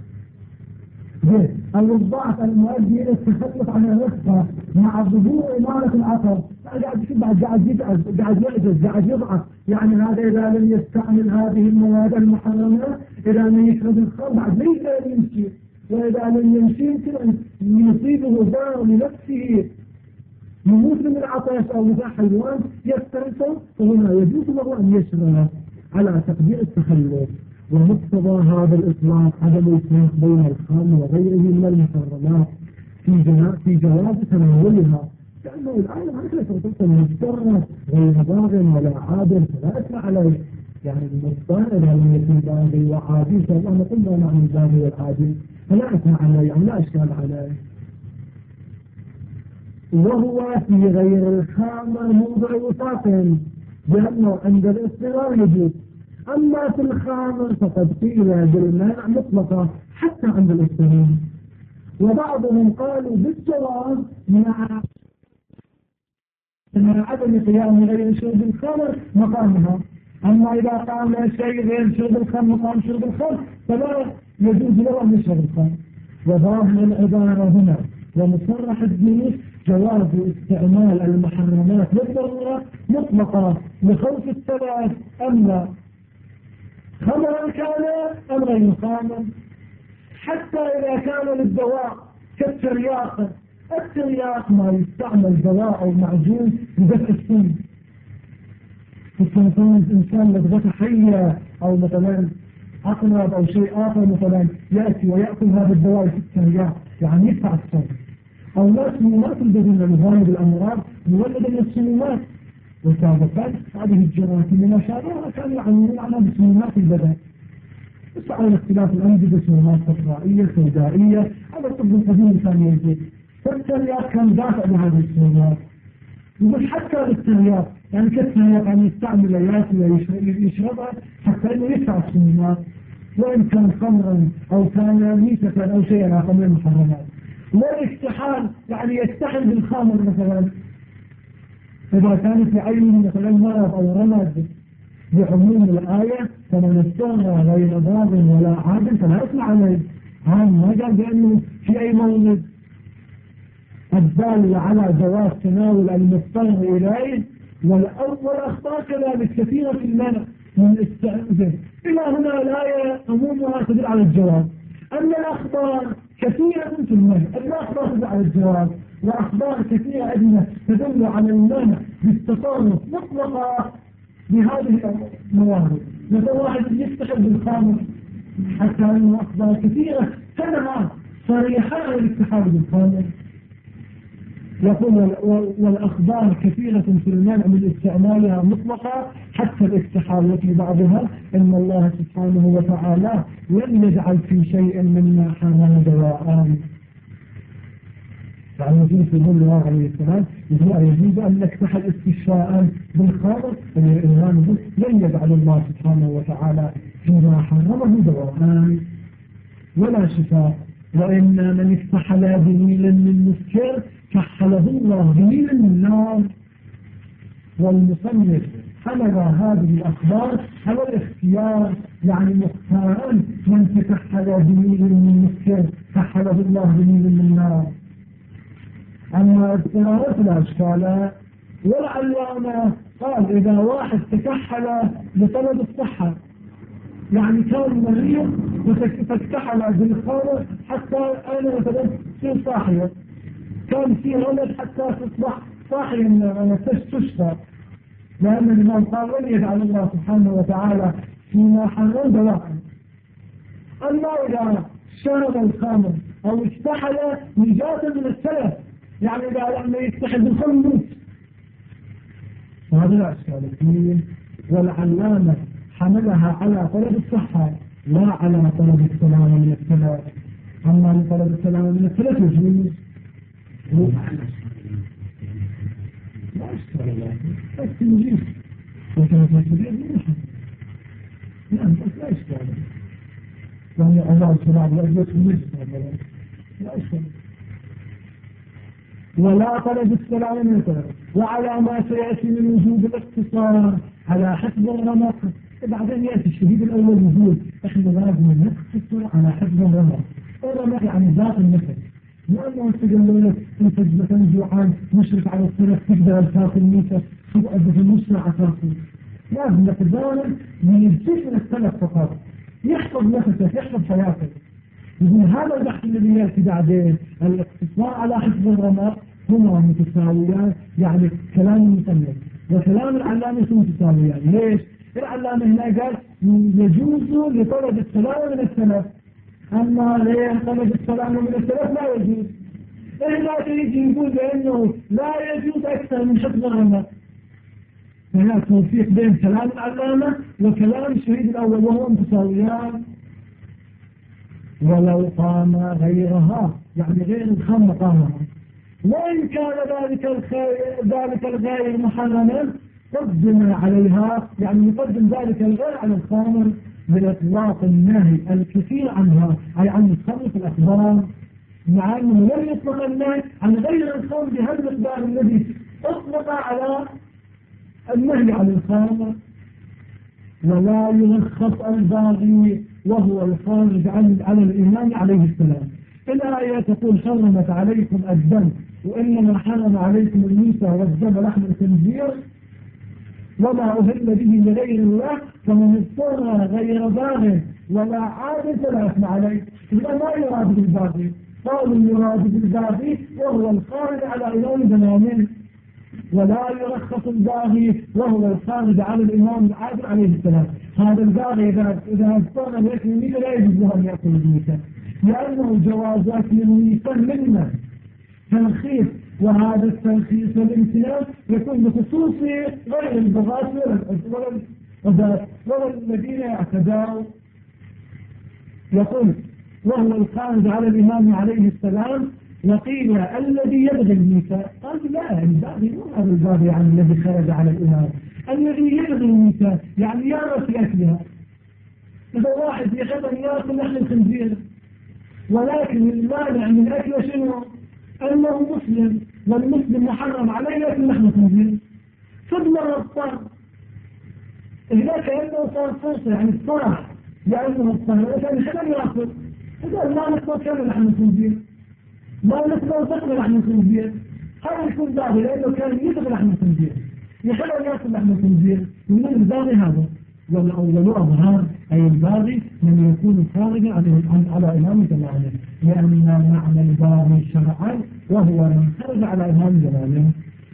أو الضعف المؤدي إلى التخلف عن الرفقة مع ظهور إمارة العقل، قاعد يعجز قاعد يضعف، يعني هذا إذا لم يستعمل هذه المواد المحرمة، إذا لم يشرب الخمر بعد ما يقدر يمشي، وإذا لم يمشي يمكن أن يصيبه ضرر لنفسه يموت من العطش أو إذا حيوان يفترسه، فهنا يجوز له أن يشرب على تقدير التخلف. ومقتضى هذا الإطلاق عدم الفرق بين الخمر وغيره من المحرمات في جواز تناولها، لأنه الآن هكذا تقول مضطرة غير باغ ولا عادل فلا أثنى عليه. يعني المضطر إذا لم يكن باغي وعادل فالله قلنا عن الباغي والعادل فلا أثنى عليه، يعني لا أشكال عليه. وهو في غير الخمر موضع وفاق لأنه عند الاضطرار يجوز، أما في الخمر فقد قيل بالمنع مطلقة حتى عند الاضطرار. وبعضهم قالوا بالجواز مع عدم قيام غير شرب الخمر مقامها، أما إذا قام شيء غير شرب الخمر مقام شرب الخمر فلا يجوز له أن يشرب الخمر. وظاهر العبارة هنا ومصرح الدين جواز استعمال المحرمات للضرورة مطلقة لخوف الثلاث، أما خمرا كان أم غير خمر، حتى إذا كان للدواء كالترياق. الترياق ما يستعمل دواء أو معجون لدفع السم، مثلا الإنسان لدغته حية أو مثلا عقرب أو شيء آخر مثلا يأتي ويأكل هذا الدواء في الترياق يعني يدفع السم، أو لا سمومات البدن لغالب الأمراض مولدة من السمومات، وسابقا هذه الجراثيم وما شابهها كانوا يعلمون عنها بسمومات البدن. بس على اختلاف الأنجبة سمومات صفرائية سودائية، هذا الطب القديم كان يجي، فالترياق كان دافع لهذه السمومات. ومش حتى للترياق، يعني كالترياق يعني يستعمل ياكل ويشربها حتى انه يدفع السمومات، وإن كان خمرا أو كان ميتة أو شيئا آخر من المحرمات. والاكتحال يعني يستحل بالخمر مثلا إذا كانت لعينه مثلا مرض أو رمد، بعموم الآية فمن استغنى غير ضار ولا عادل فلا يسمع عليه. ما قال بأنه في أي مولد الدال على جواز تناول المضطر إليه، والأخطاء كذلك كثيرة في المنع من الاستعمال. إلى هنا الآية عمومها تدل على الجواز، أما الأخطاء كثيرة في المنع، الأخطاء تدل على الجواز، وأخبار كثيرة أدنى تدل على المنع بالتصرف مطلقة بهذه الموارد. مثل واحد يفتخر بالخامر حتى أنه أخبار كثيرة تنهى صريحة عن الاتحاد بالخامر. يقول والأخبار كثيرة في المنع من استعمالها مطلقة حتى الاستحال، وفي بعضها إن الله سبحانه وتعالى لم يجعل في شيء مما حرم دواء. يعني في الله عليه السلام يجوز أن نكتحل استشفاء بالخامر الإنسان لن يجعل الله سبحانه وتعالى فيما حرمه دواء ولا شفاء. وإن من استحل بنيل من مسكر كحله الله بنيل من نار. والمصنف حمل هذه الأخبار على الاختيار، يعني مختارا من تكحل بنيل من مسكر كحله الله بنيل من نار. أما اضطرارات الأشكال والعلامة قال إذا واحد تكحل لطلب الصحة، يعني كان مريض فتكحل بالخمر حتى أنا مثلا تصير صاحية، كان في ولد حتى تصبح صاحية من تشفى، لأن الإمام قال لن يجعل الله سبحانه وتعالى فيما حرم دواء. أما إذا شرب الخمر أو استحل نجاة من السلف، يعني إذا لما يستحل بالخمر موت، وهذا لا أشكال اثنين. والعلامة حملها على طلب الصحة لا على طلب السلامة من الثلاث. أما لطلب السلامة من الثلاث يجوز لا أشكال بس يجوز، وكانت مسؤولية منها لا بس لا أشكال، يعني الله سبحانه وتعالى لا أشكال. ولا طلب السلام من السلف، وعلى ما سيأتي من وجود الاقتصار على حفظ الرمق. بعدين يأتي الشهيد الأول يقول إحنا لازم نقتصر على حفظ الرمق. الرمق يعني ذات النفس، لأنه تقول لك أنت مثلا جوعان مشرف على السلف تقدر تاكل ميتة تقعد في المجتمع أساسي. لازم نتزاول من الجسم السلف فقط، يحفظ نفسك يحفظ حياتك. يقول هذا البحث الذي يأتي بعدين الاقتصار على حفظ الرمق هما متساويان، يعني كلام المصنف وكلام العلامة متساويان. ليش؟ العلامة هنا قال يجوز لطلب السلام من السلف، أما ليه طلب السلام من السلف لا يجوز. هنا يجي يقول بأنه لا يجوز أكثر من حفظ الرمق. هنا توفيق بين كلام العلامة وكلام الشهيد الأول وهو متساويان. ولو قام غيرها يعني غير الخمر قامها، وإن كان ذلك الغير محرما قدم عليها، يعني يقدم ذلك الغير على الخمر بإطلاق النهي الكثير عنها، أي عن الخمر في الأخبار، مع أنه لم يطلق النهي عن غير الخمر بهذا المقدار الذي أطلق على النهي عن الخمر. ولا يرخص الباغي وهو الخارج على الإمام عليه السلام. الآية تقول حرمت عليكم الدم وإنما حرم عليكم الميتة والدم لحم الخنزير وما أهل به لغير الله فمن اضطر غير باغ ولا عاد فلا إثم عليه. إذا ما يراد بالباغي، قالوا يراد بالباغي وهو الخارج على إمام زمانه، ولا يرخص الباغي وهو الخارج على الإمام العادل عليه السلام. هذا الباغي إذا اضطر ليأكل الميتة لا يجوز له أن يأكل الميتة، لأنه جوازات الميتة منا تلخيص، وهذا التلخيص والامتنان يكون بخصوص غير البغاة ولا الذين يعتدوا. يقول وهو الخارج على الإمام عليه السلام. وقيل الذي يبغي الميتة، قال لا الباغي مو هذا الباغي يعني الذي خرج على الإمام، الذي يبغي الميتة يعني يعرف يأكلها. إذا واحد يحب أن يأكل لحم الخنزير ولكن المانع من أكله شنو؟ أنه مسلم، والمسلم محرم عليه يأكل لحم الخنزير، فضلا الطرح هناك أنه صار فرصة يعني الطرح لأنه الطرح لكن حلم يأكل. إذا ما نقدر كان لحم الخنزير ما نقدر تقبل لحم الخنزير، هذا يكون باغي لأنه كان يبغي لحم الخنزير يحب أن يأكل لحم الخنزير من الباغي هذا. والأول أظهر أي الباغي من يكون خارجا على إمام زمانه، لأن معنى الباغي شرعا وهو من خرج على إمام زمانه.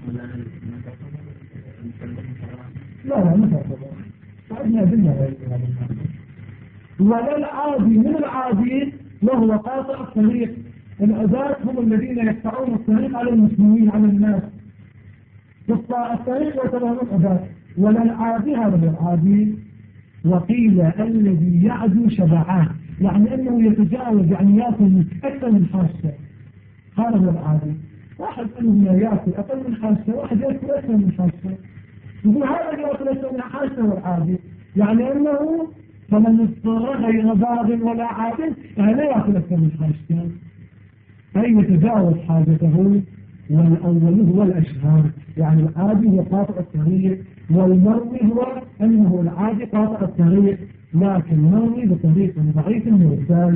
لا ما تعتبر عندنا أدلة. ولا العادي من العادي وهو قاطع الطريق. العداة هم الذين يقطعون الطريق على المسلمين على الناس، يقطع الطريق وتبعون العداة. ولا العادي هذا العادي. وقيل الذي يعدو شبعان يعني أنه يتجاوز يعني يأكل أكثر من حاسة، هذا هو العادي. واحد أنه يأكل أقل من حاسة، واحد يأكل أكثر من حاسة، يقول هذا يأكل أكثر من حاسة والعادي يعني أنه فمن اضطر غير باغ ولا عاد يعني لا يأكل أكثر من حاسة، أي يتجاوز حاجته. والأول هو الأشهر يعني العادي هو قاطع الطريق، والمروي هو أنه العادي قاطع الطريق لكن مروي بطريق ضعيف مرسال.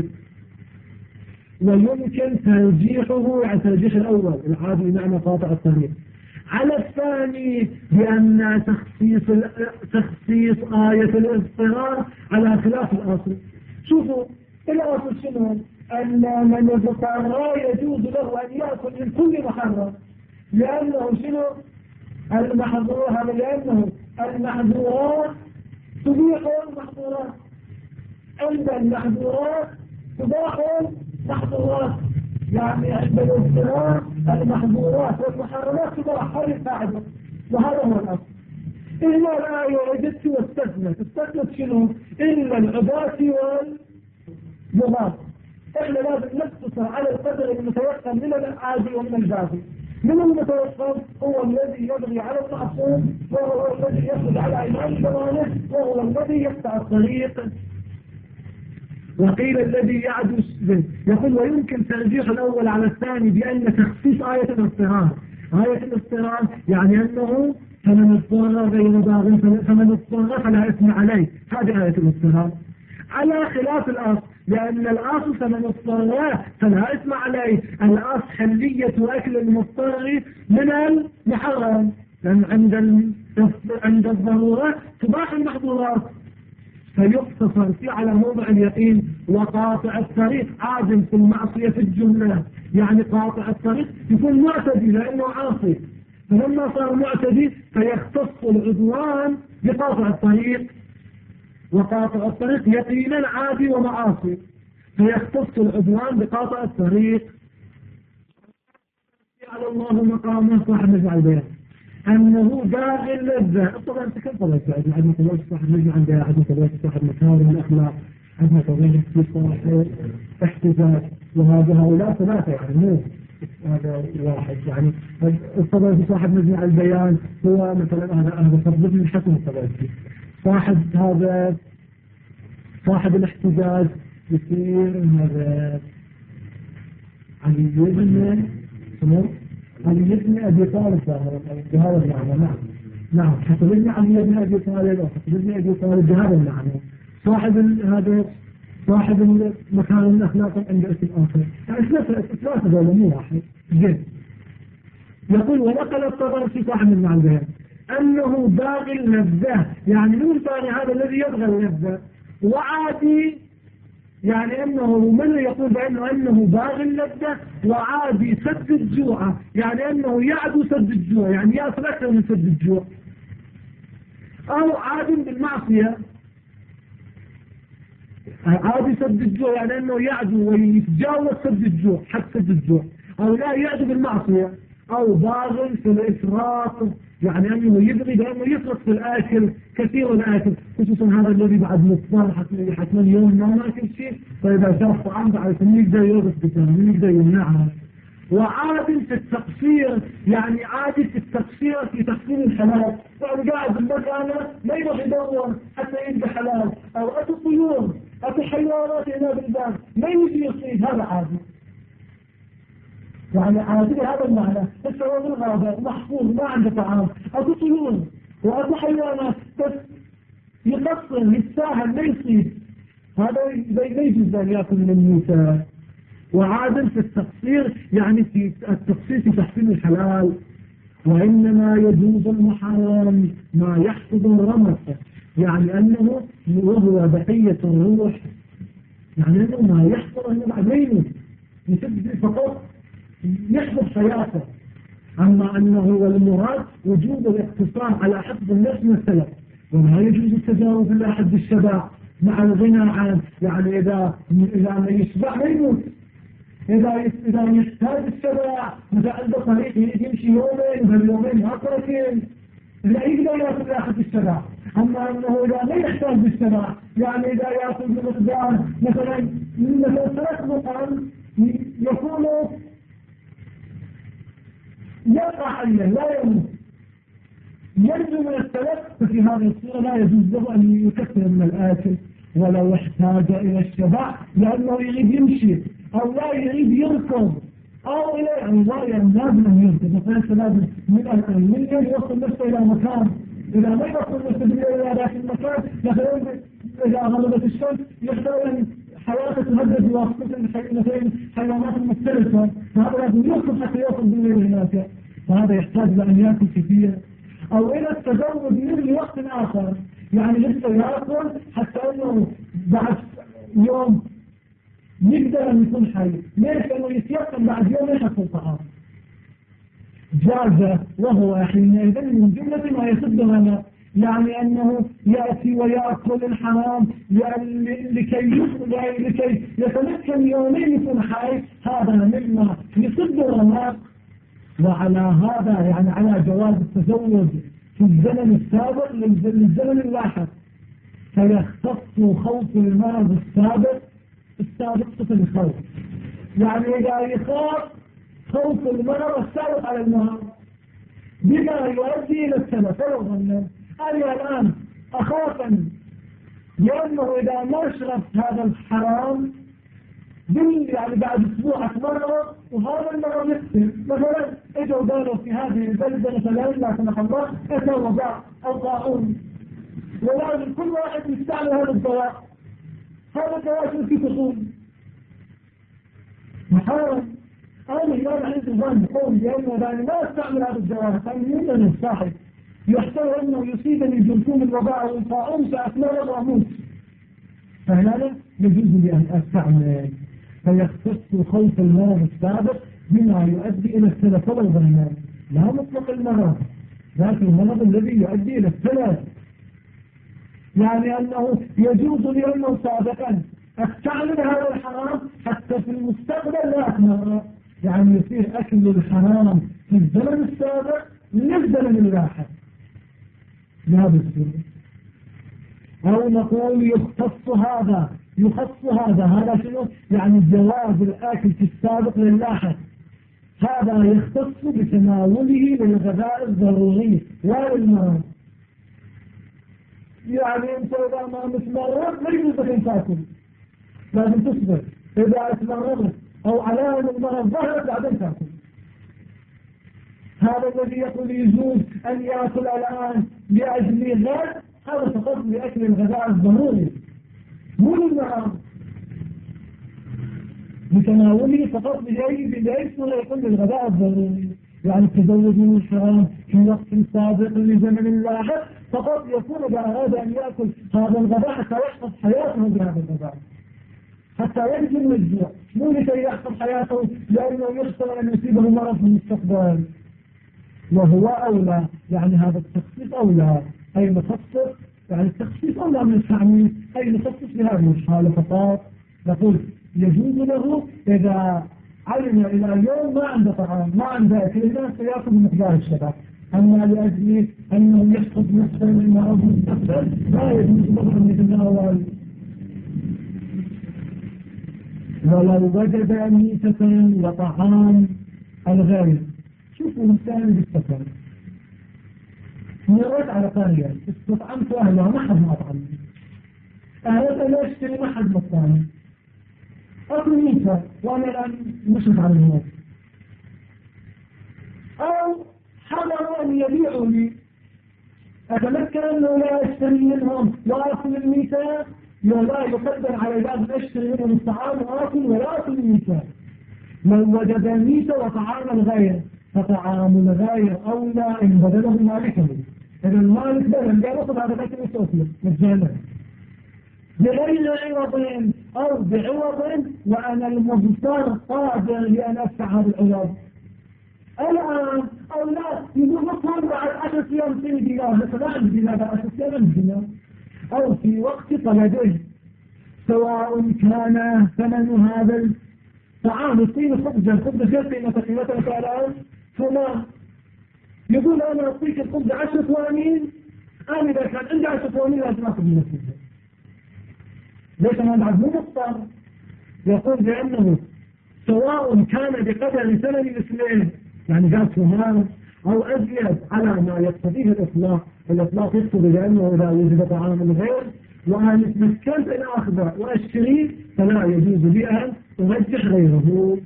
ويمكن ترجيحه يعني ترجيح الأول العادي معنى قاطع الطريق على الثاني بأن تخصيص آية الاضطرار على خلاف الأصل. شوفوا الأصل شنو؟ أن من اضطر يجوز له أن يأكل من كل محرم، لأنه شنو؟ المحظورات هذا لأنه المحظورات تبيح المحظورات، عند المحظورات تباح المحظورات، يعني عند الاضطرار المحظورات والمحرمات تباح، هذه القاعدة وهذا هو الأصل. إلا الآية وجدت واستثنت شنو؟ إلا العباة والبغاة. إحنا لازم نقتصر على القدر المتوقع من العادي ومن الباغي. من المتوقع هو الذي يبغي على المعصوم، وهو الذي يخرج على إمام زمانه، وهو الذي يقطع الطريق. وقيل الذي يعدو يقول ويمكن ترجيح الأول على الثاني بأن تخصيص آية الاضطرار. آية الاضطرار يعني أنه فمن اضطر غير باغ فمن اضطر فلا إثم عليه، هذه آية الاضطرار على خلاف الأصل، لأن الأصل فمن اضطر فلا إثم عليه، الأصل حلية أكل المضطر من المحرم، لأن عند الضرورة تباح المحظورات. فيقتصر في على موضع اليقين. وقاطع الطريق عادل في المعصية في الجملة، يعني قاطع الطريق يكون معتدي لأنه عاصي، فلما صار معتدي فيختص العدوان بقاطع الطريق، وقاطع الطريق يقينا عادي ومعاصي، فيختص العدوان بقاطع الطريق. على الله مقامه صاحب مجمع البيان أنه باغي اللذة. طبعا تكبر عندنا قضية صاحب مجمع البيان، عندنا قضية صاحب مكارم الأخلاق، عندنا قضية صاحب احتجاج، وهذا هؤلاء ثلاثة يعني مو هذا واحد. يعني القضية صاحب مجمع البيان هو مثلا هذا فرض من حكم القضية. صاحب هذا صاحب الاحتجاج يصير هذا علي بن أبي طالب بهذا المعنى. نعم حسب ابن علي بن أبي طالب أو حسب ابن أبي طالب بهذا المعنى. صاحب المكان الأخلاق عند اسم آخر، يعني ثلاثة دولة مو واحد. جد يقول ونقل الطبري في صاحب المعنى أنه باغي اللذة، يعني مو الباغي هذا الذي يبغى اللذة، وعادي يعني أنه من يقول بأنه باغي اللذة وعادي سد الجوع، يعني أنه يعدو سد الجوع، يعني يأكل أكثر من سد الجوع، أو عاد بالمعصية. عادي سد الجوع يعني أنه يعدو ويتجاوز سد الجوع حتى سد الجوع، أو لا يعدو بالمعصية، أو باغي في الإسراف، يعني أنه يبغي بأنه يفرط في الآكل كثير الآكل، خصوصا هذا الذي بعد مضطر حتما يوم ما ناكل شيء، فإذا شاف طعام بعد من يقدر يوقف بسنة من يقدر يمنعها. وعادل في التقصير، يعني عادل في التقصير في تحصيل الحلال، يعني قاعد بالمكانة ما يروح يدور حتى يلقى حلال، أو أتو طيور أتو حيوانات هنا بالباب ما يجي يصيد، هذا عادل. يعني عادل هذا المعنى، بس هو بالغابة محفوظ ما عنده طعام، أتو طيور وأتو حيوانات بس يقصر يتساهل ما يصيد، هذا لا يجوز أن يأكل من الموتى. وعادل في التقصير يعني في التقصير في تحسين الحلال. وإنما يجوز المحرم ما يحفظ الرمق، يعني أنه وهو بقية الروح، يعني أنه ما يحفظ أنه بعدين يسد فقط يحفظ حياته. أما أنه والمراد وجوب الاقتصار على حفظ النفس من السلف، وما يجوز التجاوز إلى حد الشبع مع الغنى عن، يعني إذا ما يشبع ما يموت، إذا يحتاج الشبع إذا عنده طريق يمشي يومين وهاليومين هاكرتين لا يقدر يأكل أحد الشبع. أما أنه إذا ما يحتاج بالشبع، يعني إذا يأكل بمقدار مثلا 3 مطعم يكون يقع عليه لا يموت يرجو من السلف، ففي هذه الصورة لا يجوز له أن يكثر من الآكل ولو احتاج إلى الشبع، لأنه يريد يمشي أو لا يريد يركض أو إلى يعني لازم أن يركض. مثلا لازم من يوصل نفسه إلى مكان، إذا ما يوصل نفسه إلى ذاك المكان مثلا إذا غلبت الشمس يحتاج أن حياته تهدد بواسطة مثلا حيوانات مختلفة، فهذا لازم يوصل حتى يوصل بالليل هناك، فهذا يحتاج لأن يأكل كثير. أو إلى التزود من وقت آخر، يعني لسه يأكل حتى أنه بعد يوم يقدر أن يكون حي، ليش؟ لأنه يتيقن بعد يوم يحصل طعام جازة، وهو حينئذ من جملة ما يسد لنا، يعني أنه يأتي ويأكل الحرام لكي يتمكن يومين يكون حي، هذا مما يسد لنا. وعلى هذا يعني على جواز التزوج في الزمن السابق للزمن اللاحق، فيختص خوف المرض السابق صفة الخوف، يعني إذا يخاف خوف المرض السابق على المرض بما يؤدي إلى السبب. فلو ظننا أنا الآن أخاف أن لأنه إذا ما شربت هذا الحرام يعني بعد أسبوع مرة وهذا المرض يكثر، مثلا إجوا قالوا في هذه البلدة مثلا لا سمح الله أتى وباء أو طاعون، ولازم كل واحد يستعمل هذا الدواء، هذا الدواء فيه فصول محرم. أنا اليوم عندي ظن بقول لأنه إذا ما استعمل هذا الدواء فإنه الصاحب يحتوي أنه يصيبني جرثوم الوباء أو الطاعون سأتمرض وأموت، فهنا يجوز لي أن أستعمل، فيختص خوف المرض السابق بما يؤدي إلى السلف والبنيان، لا مطلق المرض، لكن المرض الذي يؤدي إلى السلف، يعني أنه يجوز لي أنه سابقا أستعمل هذا الحرام حتى في المستقبل لا أتمرض، يعني يصير أكل الحرام في الزمن السابق من الزمن اللاحق لهذا السبب. أو نقول يخص هذا شنو؟ يعني جواز الآكل في السابق للاحق، هذا يختص بتناوله للغذاء الضروري لا للمرض. يعني انت اذا ما متمرض لا يجوز لك ان تاكل، لازم تصبر، اذا اتمرضت او علامة المرض ظهرت بعدين تاكل. هذا الذي يقول يجوز ان ياكل الان لاجل غد، هذا فقط لاكل الغذاء الضروري مو للمرض، بتناوله فقط ليس ولا يكون للغذاء الضروري، يعني التزود من الحرام في وقت سابق لزمن لاحق فقط يكون إذا أراد أن يأكل هذا الغذاء حتى يحفظ حياته بهذا الغذاء، حتى ينجو من الجوع، مو لكي يحفظ حياته لأنه يخسر أن يصيبه مرض في المستقبل. وهو أولى، يعني هذا التخصيص أولى، أي مخصص، يعني التخصيص أولى من التعميم، أي مخصص بهذه الحالة فقط. نقول يجوز له إذا علم إلى اليوم ما عنده طعام ما عنده أكل الناس سيأكل بمقدار الشباب، أما لأجل أنه يحفظ نفسه من مرض المستقبل لا يجوز له أن يتناول. ولو وجد ميتة وطعام الغير، شوفوا الإنسان بالسفر مرت على قرية استطعمت أهلها ما حد مطعم، أهلها لا أشتري ما حد مطعم، أكل ميتة وأنا الآن مشرف على الناس، أو حضروا أن يبيعوا لي، أتمكن أنه لا أشتري منهم وأكل الميتة، لا يقدر على ذلك أشتري منهم الطعام وأكل ولا أكل الميتة. لو وجد الميتة وطعام الغير فطعام الغير أولى إن بدله مالكه، إذا المالك بدل قال أخذ هذا الأكل وتأكله مجانا بغير عوض أو بعوض، وأنا المضطر قادر لأن أدفع هذا العوض الآن أو لا، يقول مطلوب بعد 10 أيام في دينار، مثلا عندي دينار بعد 10 أيام دينار، أو في وقت طلبه، سواء كان ثمن هذا الطعام يصير خبزا، الخبز غير قيمته الآن فما يقول أنا أعطيك الخبز 10 ثوانين، أنا إذا كان عندي 10 ثوانين لازم أخذ من الخبز، ليس أنا بعد مو مضطر. يقول بأنه سواء كان بقدر ثمن الاثنين، يعني قال ثمان أو أزيد على ما يقتضيه الإطلاق، الإطلاق يقتضي لأنه إذا وجد طعام الغير وأنا تمكنت أن أخذه وأشتريه فلا يجوز لي أن أرجح غيره،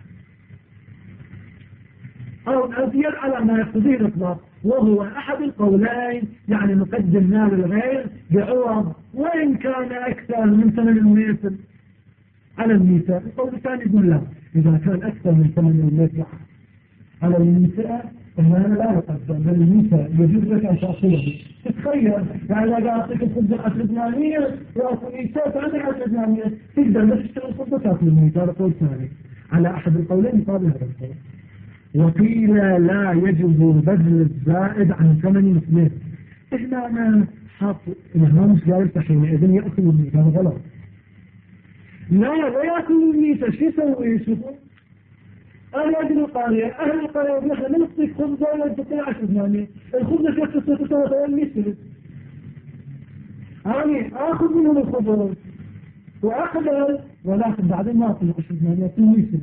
أو أزيد على ما يقتضيه الإطلاق، وهو أحد القولين، يعني نقدم مال الغير بعوض وإن كان أكثر من ثمن الميت على الميتة. القول الثاني يقول لا، إذا كان أكثر من ثمن الميت على الميتة فهنا لا يقدم، بل الميتة يجوز لك أن تأخذه. تتخيل يعني إذا أعطيك الخبز 10 دنانير وأخذ ميتة فعندك 10 دنانير تقدر بس تشتري الخبز تأكل الميتة، هذا قول ثاني على أحد القولين يقابل هذا القول. وقيل لا يجوز بذل الزائد عن ثمن الميت. إحنا أنا حاط الهامش قال حينئذ يأكل الميتة، هذا غلط. لا يأكل الميتة، شو يسوي؟ شوفوا أنا أجل القرية، أهل القرية نحن نعطيك خبزة ولا تطلع 10 دنانير، الخبزة كيف تسوي المثل، أنا آخذ منهم الخبز وأقبل، ولكن بعدين ما أطلع 10 دنانير في المثل.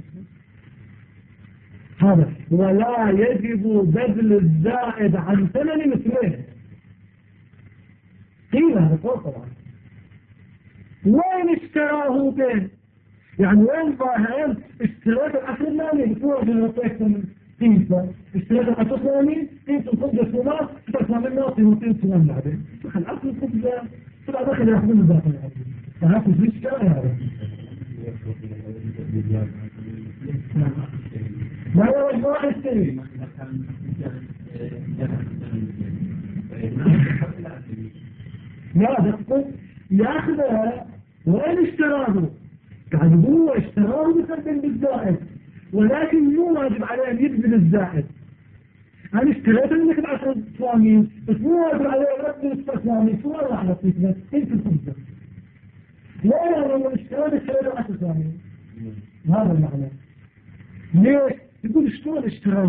هذا ولا يجب بذل الزائد عن ثمن مثله. قيل هذا قول طبعا، وين اشتراه به؟ يعني وين ظاهرين اشتريت العشر المالي بصورة جنراتيكم قيمة اشتريت العشر المالي قيمة الخبزة سومات تسمى من الناس يمكن سومان بعدين شوف العشر الخبزة طلع داخل يأخذون الداخل فهذا في الشارع هذا ما هو ما يشتري لا دقق ياخذها وين اشتراه؟ يعني هو اشتراه بسبب بالزائد ولكن مو واجب عليه ان يبذل الزائد. انا اشتريت منك ب10 صواميل بس مو واجب عليه يرد 6 صواميل شو راح اعطيك بس انت الخبزه. لا لما اشتريت 10 صواميل هذا المعنى. ليش؟ يقول شلون اشتراه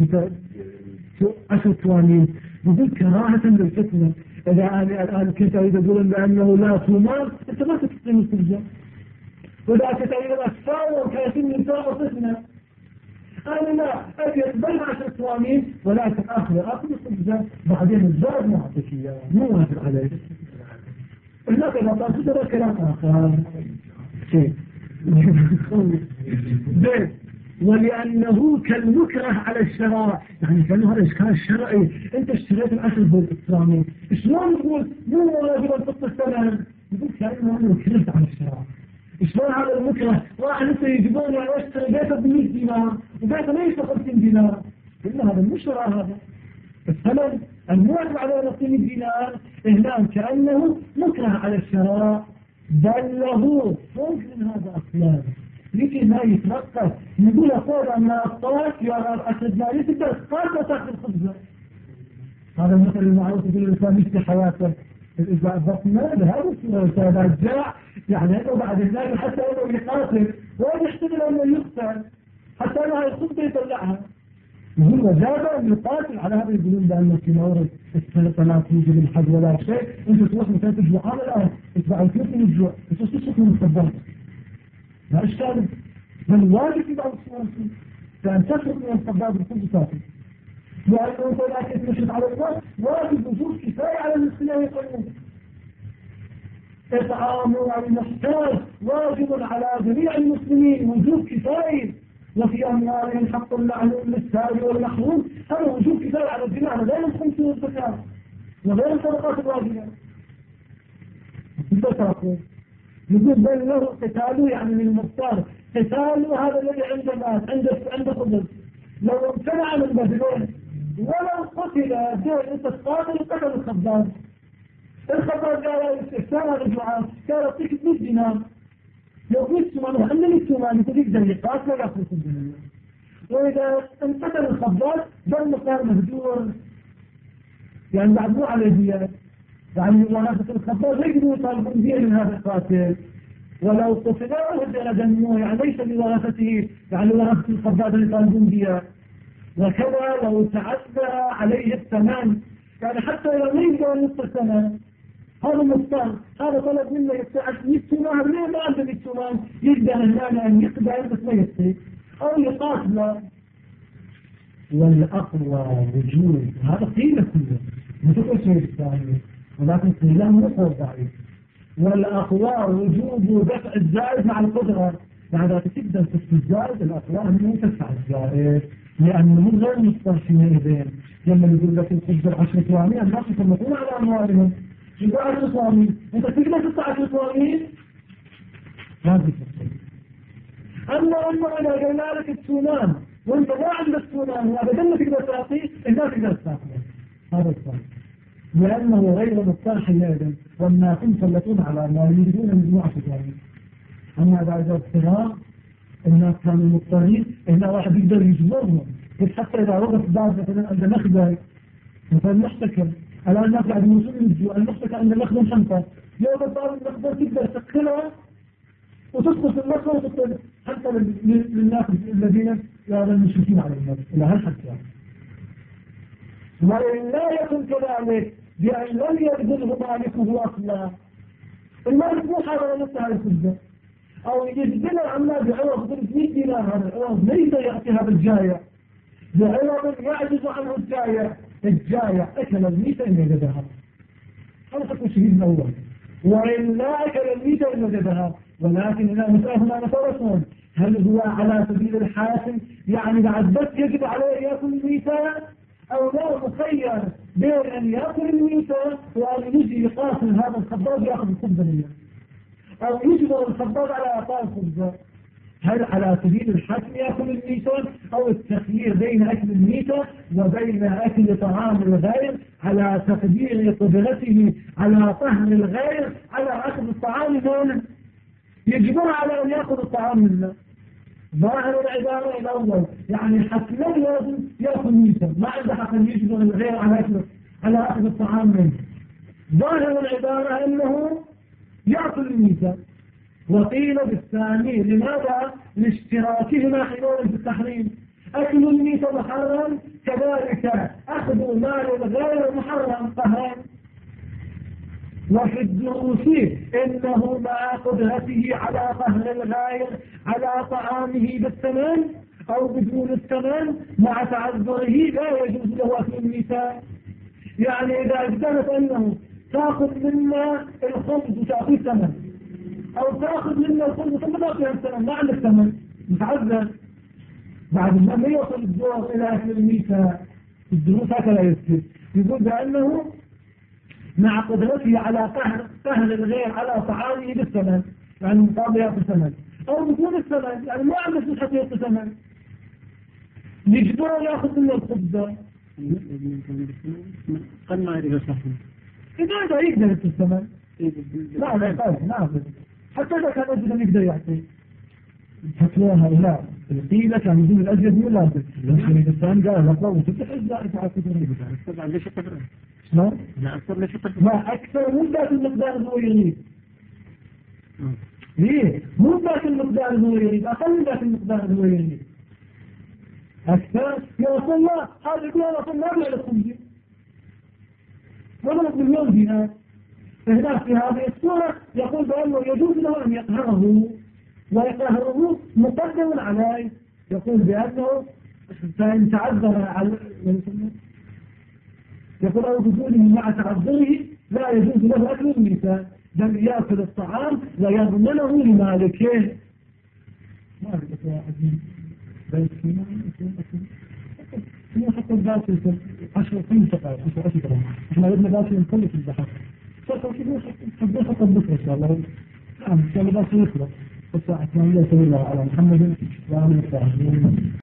ب10 صواميل؟ يقول كراهة للفتنة. إذا أنا الآن كنت أريد أقول بأنه لا صومان أنت ما تستطيع الخبزة. وإذا كنت أريد أتفاوض كيتم نساء فتنة أنا لا أجد بين 10 صواميل ولكن أخذ الخبزة بعدين الزاد ما أعطيك إياه مو واجب عليك. هناك إذا طلبت هذا كلام آخر شيء زين. ولأنه كالمكره على الشراء يعني كأنه هذا إشكال الشرعي. أنت اشتريت العشر بالإسلامي شلون تقول مو واجب أن تحط الثمن؟ يقول كأنه أنا مكرهت على الشراء. شلون هذا المكره؟ راح أنت يجيبون يعني اشتري بيته ب100 دينار وبيته ليس 50 دينار. قلنا هذا مو شراء هذا الثمن المواجب على 100 دينار. هنا كأنه مكره على الشراء بل له فوق من هذا أصلا لكي ما يترقى. نقول أقول أن الطاق يرى أسد مالي تقدر تقاطع تاخذ الخبزة. هذا المثل المعروف يقول الإنسان يشتي حياته إذا أضبطنا هذا السؤال رجاع يعني أنه بعد ذلك حتى أنه يقاتل ولا يحتمل أنه يقتل حتى أنه هاي الخبزة يطلعها. يقول وجابا أن يقاتل على هذا يقولون بأنه في مورد السلطة لا توجد الحد ولا شيء. أنت تروح مثلا تجوع على الآن تتبع كيف من الجوع وتستشرك من الصباط لا إشكال. بل واجب في بعض الصور فأن تشرك من الصباط بكل ساكن وأنه أنت لا تشرك على الناس واجب وجود كفاية على المسلمين يقولون إطعام المحتاج واجب على جميع المسلمين وجود كفاية. وفي أموالهم حق معلوم للسائل والمحروم هذا وجود كفاية على الجميع غير الخمس والزكاة وغير الصدقات الواجبة. يقول بل له قتاله يعني من المختار قتاله هذا الذي عنده مال عنده خبز لو امتنع من بذله ولو قتل دون انت تقاتل قتل الخباز. الخباز قال استحسان هذا الجوعان قال اعطيك 100 دينار لو قلت سمان عندنا 100 سمان يقدر يقاتل ولا ياخذ الدنيا. واذا انقتل الخباز ظل مقدار مهجور يعني بعد مو على ديات يعني ورثة الخباز يقدروا يطالبون دية من هذا القاتل ولو قتلوا هدر دمه يعني ليس لورثته يعني ورثة الخباز اللي يطالبون دية. وكذا لو تعدى عليه الثمن يعني حتى لو ما يقدر نصف الثمن هذا مضطر هذا طلب منه يدفع 100 سمان ليه ما عنده 100 سمان يقدر هنا أن يقدر بس ما يستطيع أو يقاتل. والأقوى وجود هذا قيمة كله متى شيء الثاني ولكن قيلة مصر ضعيف. والأقوى وجود دفع الزائد مع القدرة يعني إذا تقدر تدفع الزائد الأقوى هم تدفع الزائد لأنه غير مصطر حينئذ. لما يقول لك الخبز 10 صواميل الناس يسمطون على أموالهم يقول 10 صواميل أنت تقدر تدفع 10 صواميل ما تدفع. أما إذا قلنا لك السونان وأنت ما عندك سونان وأبدا ما تقدر تعطيه الناس تقدر تأخذه هذا الصحيح لأنه غير مضطر حينئذ والناس يسلطون على ما يريدون مجموعة صواميل. أما بعد اضطرار الناس كانوا مضطرين هنا واحد يقدر يجبرهم بس حتى إذا وقف بعض مثلا عند مخبز مثلا محتكر الآن الناس بعد الوصول للجوع المحتكر عند مخبز حنطة لو بطار المخبز تقدر تدخلها وتدخل في المخبز وتدخل حتى للناس الذين يعني المشركين على الناس إلى هالحد يعني. وإن لا يكن كذلك بأن لم يبذله مالكه أصلا المالك مو حاضر نفسه على الخبز أو يجبنا عما بعوض 100 دينار هذا العوض ليس يأتي هذا الجاية بعوض يعجز عنه الجاية أكل 200 يجدها هذا حكم الشهيد الأول. وإلا أكل الميتة إن وجدها. ولكن إذا هنا نفرسهم هل هو على سبيل الحاكم يعني بعد بس يجب عليه يأكل الميتة، أو لا مخير بين أن يأكل الميتة وأن يجي يقاتل هذا الخباز يأخذ الخبز منه، أو يجبر الخباز على إعطاء الخبز؟ هل على سبيل الحاكم يأكل الميتة، أو التخيير بين أكل الميتة وبين أكل طعام الغير على تقدير قدرته على فهم الغير على أكل الطعام منه، يجبر على أن يأكل الطعام منه؟ ظاهر العبارة الأول يعني حتما لازم يأكل ميتة، ما عنده حق يجبر الغير على أكل الطعام منه. ظاهر العبارة أنه يأكل الميتة. وقيل بالثاني لماذا؟ لاشتراكهما حينئذ في التحريم. أكل الميتة محرم، كذلك أخذ مال الغير محرم فهم. وفي الدروس إنه مع قدرته على فهم الغير على طعامه بالثمن أو بدون الثمن مع تعذره لا يجوز له أكل الميتة. يعني إذا أجدرت أنه تأخذ منا الخبز وتأخذ ثمن، أو تأخذ منا الخبز ثم تأخذ الثمن، ما عندك ثمن متعذر، بعد ما يوصل الدور إلى أكل الميتة. الدروس هكذا يصير، يقول بأنه مع قدرته على فهم الغير على طعامه بالثمن، يعني مقابل يأخذ ثمن، أو بدون الثمن يعني ما عنده صحة يأخذ ثمن، يجبره يأخذ منه الخبز. قد ما يريد صحيح إذا يقدر يأخذ الثمن لا حتى إذا كان أجل يقدر يعطي فتواها لا القيلة كان يجب الأجل من لا لكن الإنسان قال لطلع وفتح إجزاء تعطي طبعا ليش التفرق؟ شلون؟ لا أكثر ليش التفرق؟ ما أكثر من ذات المقدار اللي هو يريد. ليه؟ مو ذات المقدار اللي هو يريد، أقل من ذات المقدار اللي هو يريد. أكثر يا رسول الله هذا يقول يا رسول الله ما لكم ولا مليون دينار. فهناك في هذه السورة يقول بأنه يجوز له أن يقهره، ويقهره مقدم عليه. يقول بأنه فإن تعذر على يقول أو بدونه مع تعذره لا يجوز له أكل الميتة، بل يأكل الطعام ويضمنه لمالكه. ما أعرف يا عزيز بل فينا حتى الباسل 10 سنين تقال 10 كرام احنا بدنا باسل نكلف البحر فكر كده حتى البكرة إن شاء الله. نعم إن شاء الله باسل يخلص الساعة 8 على محمد وعلى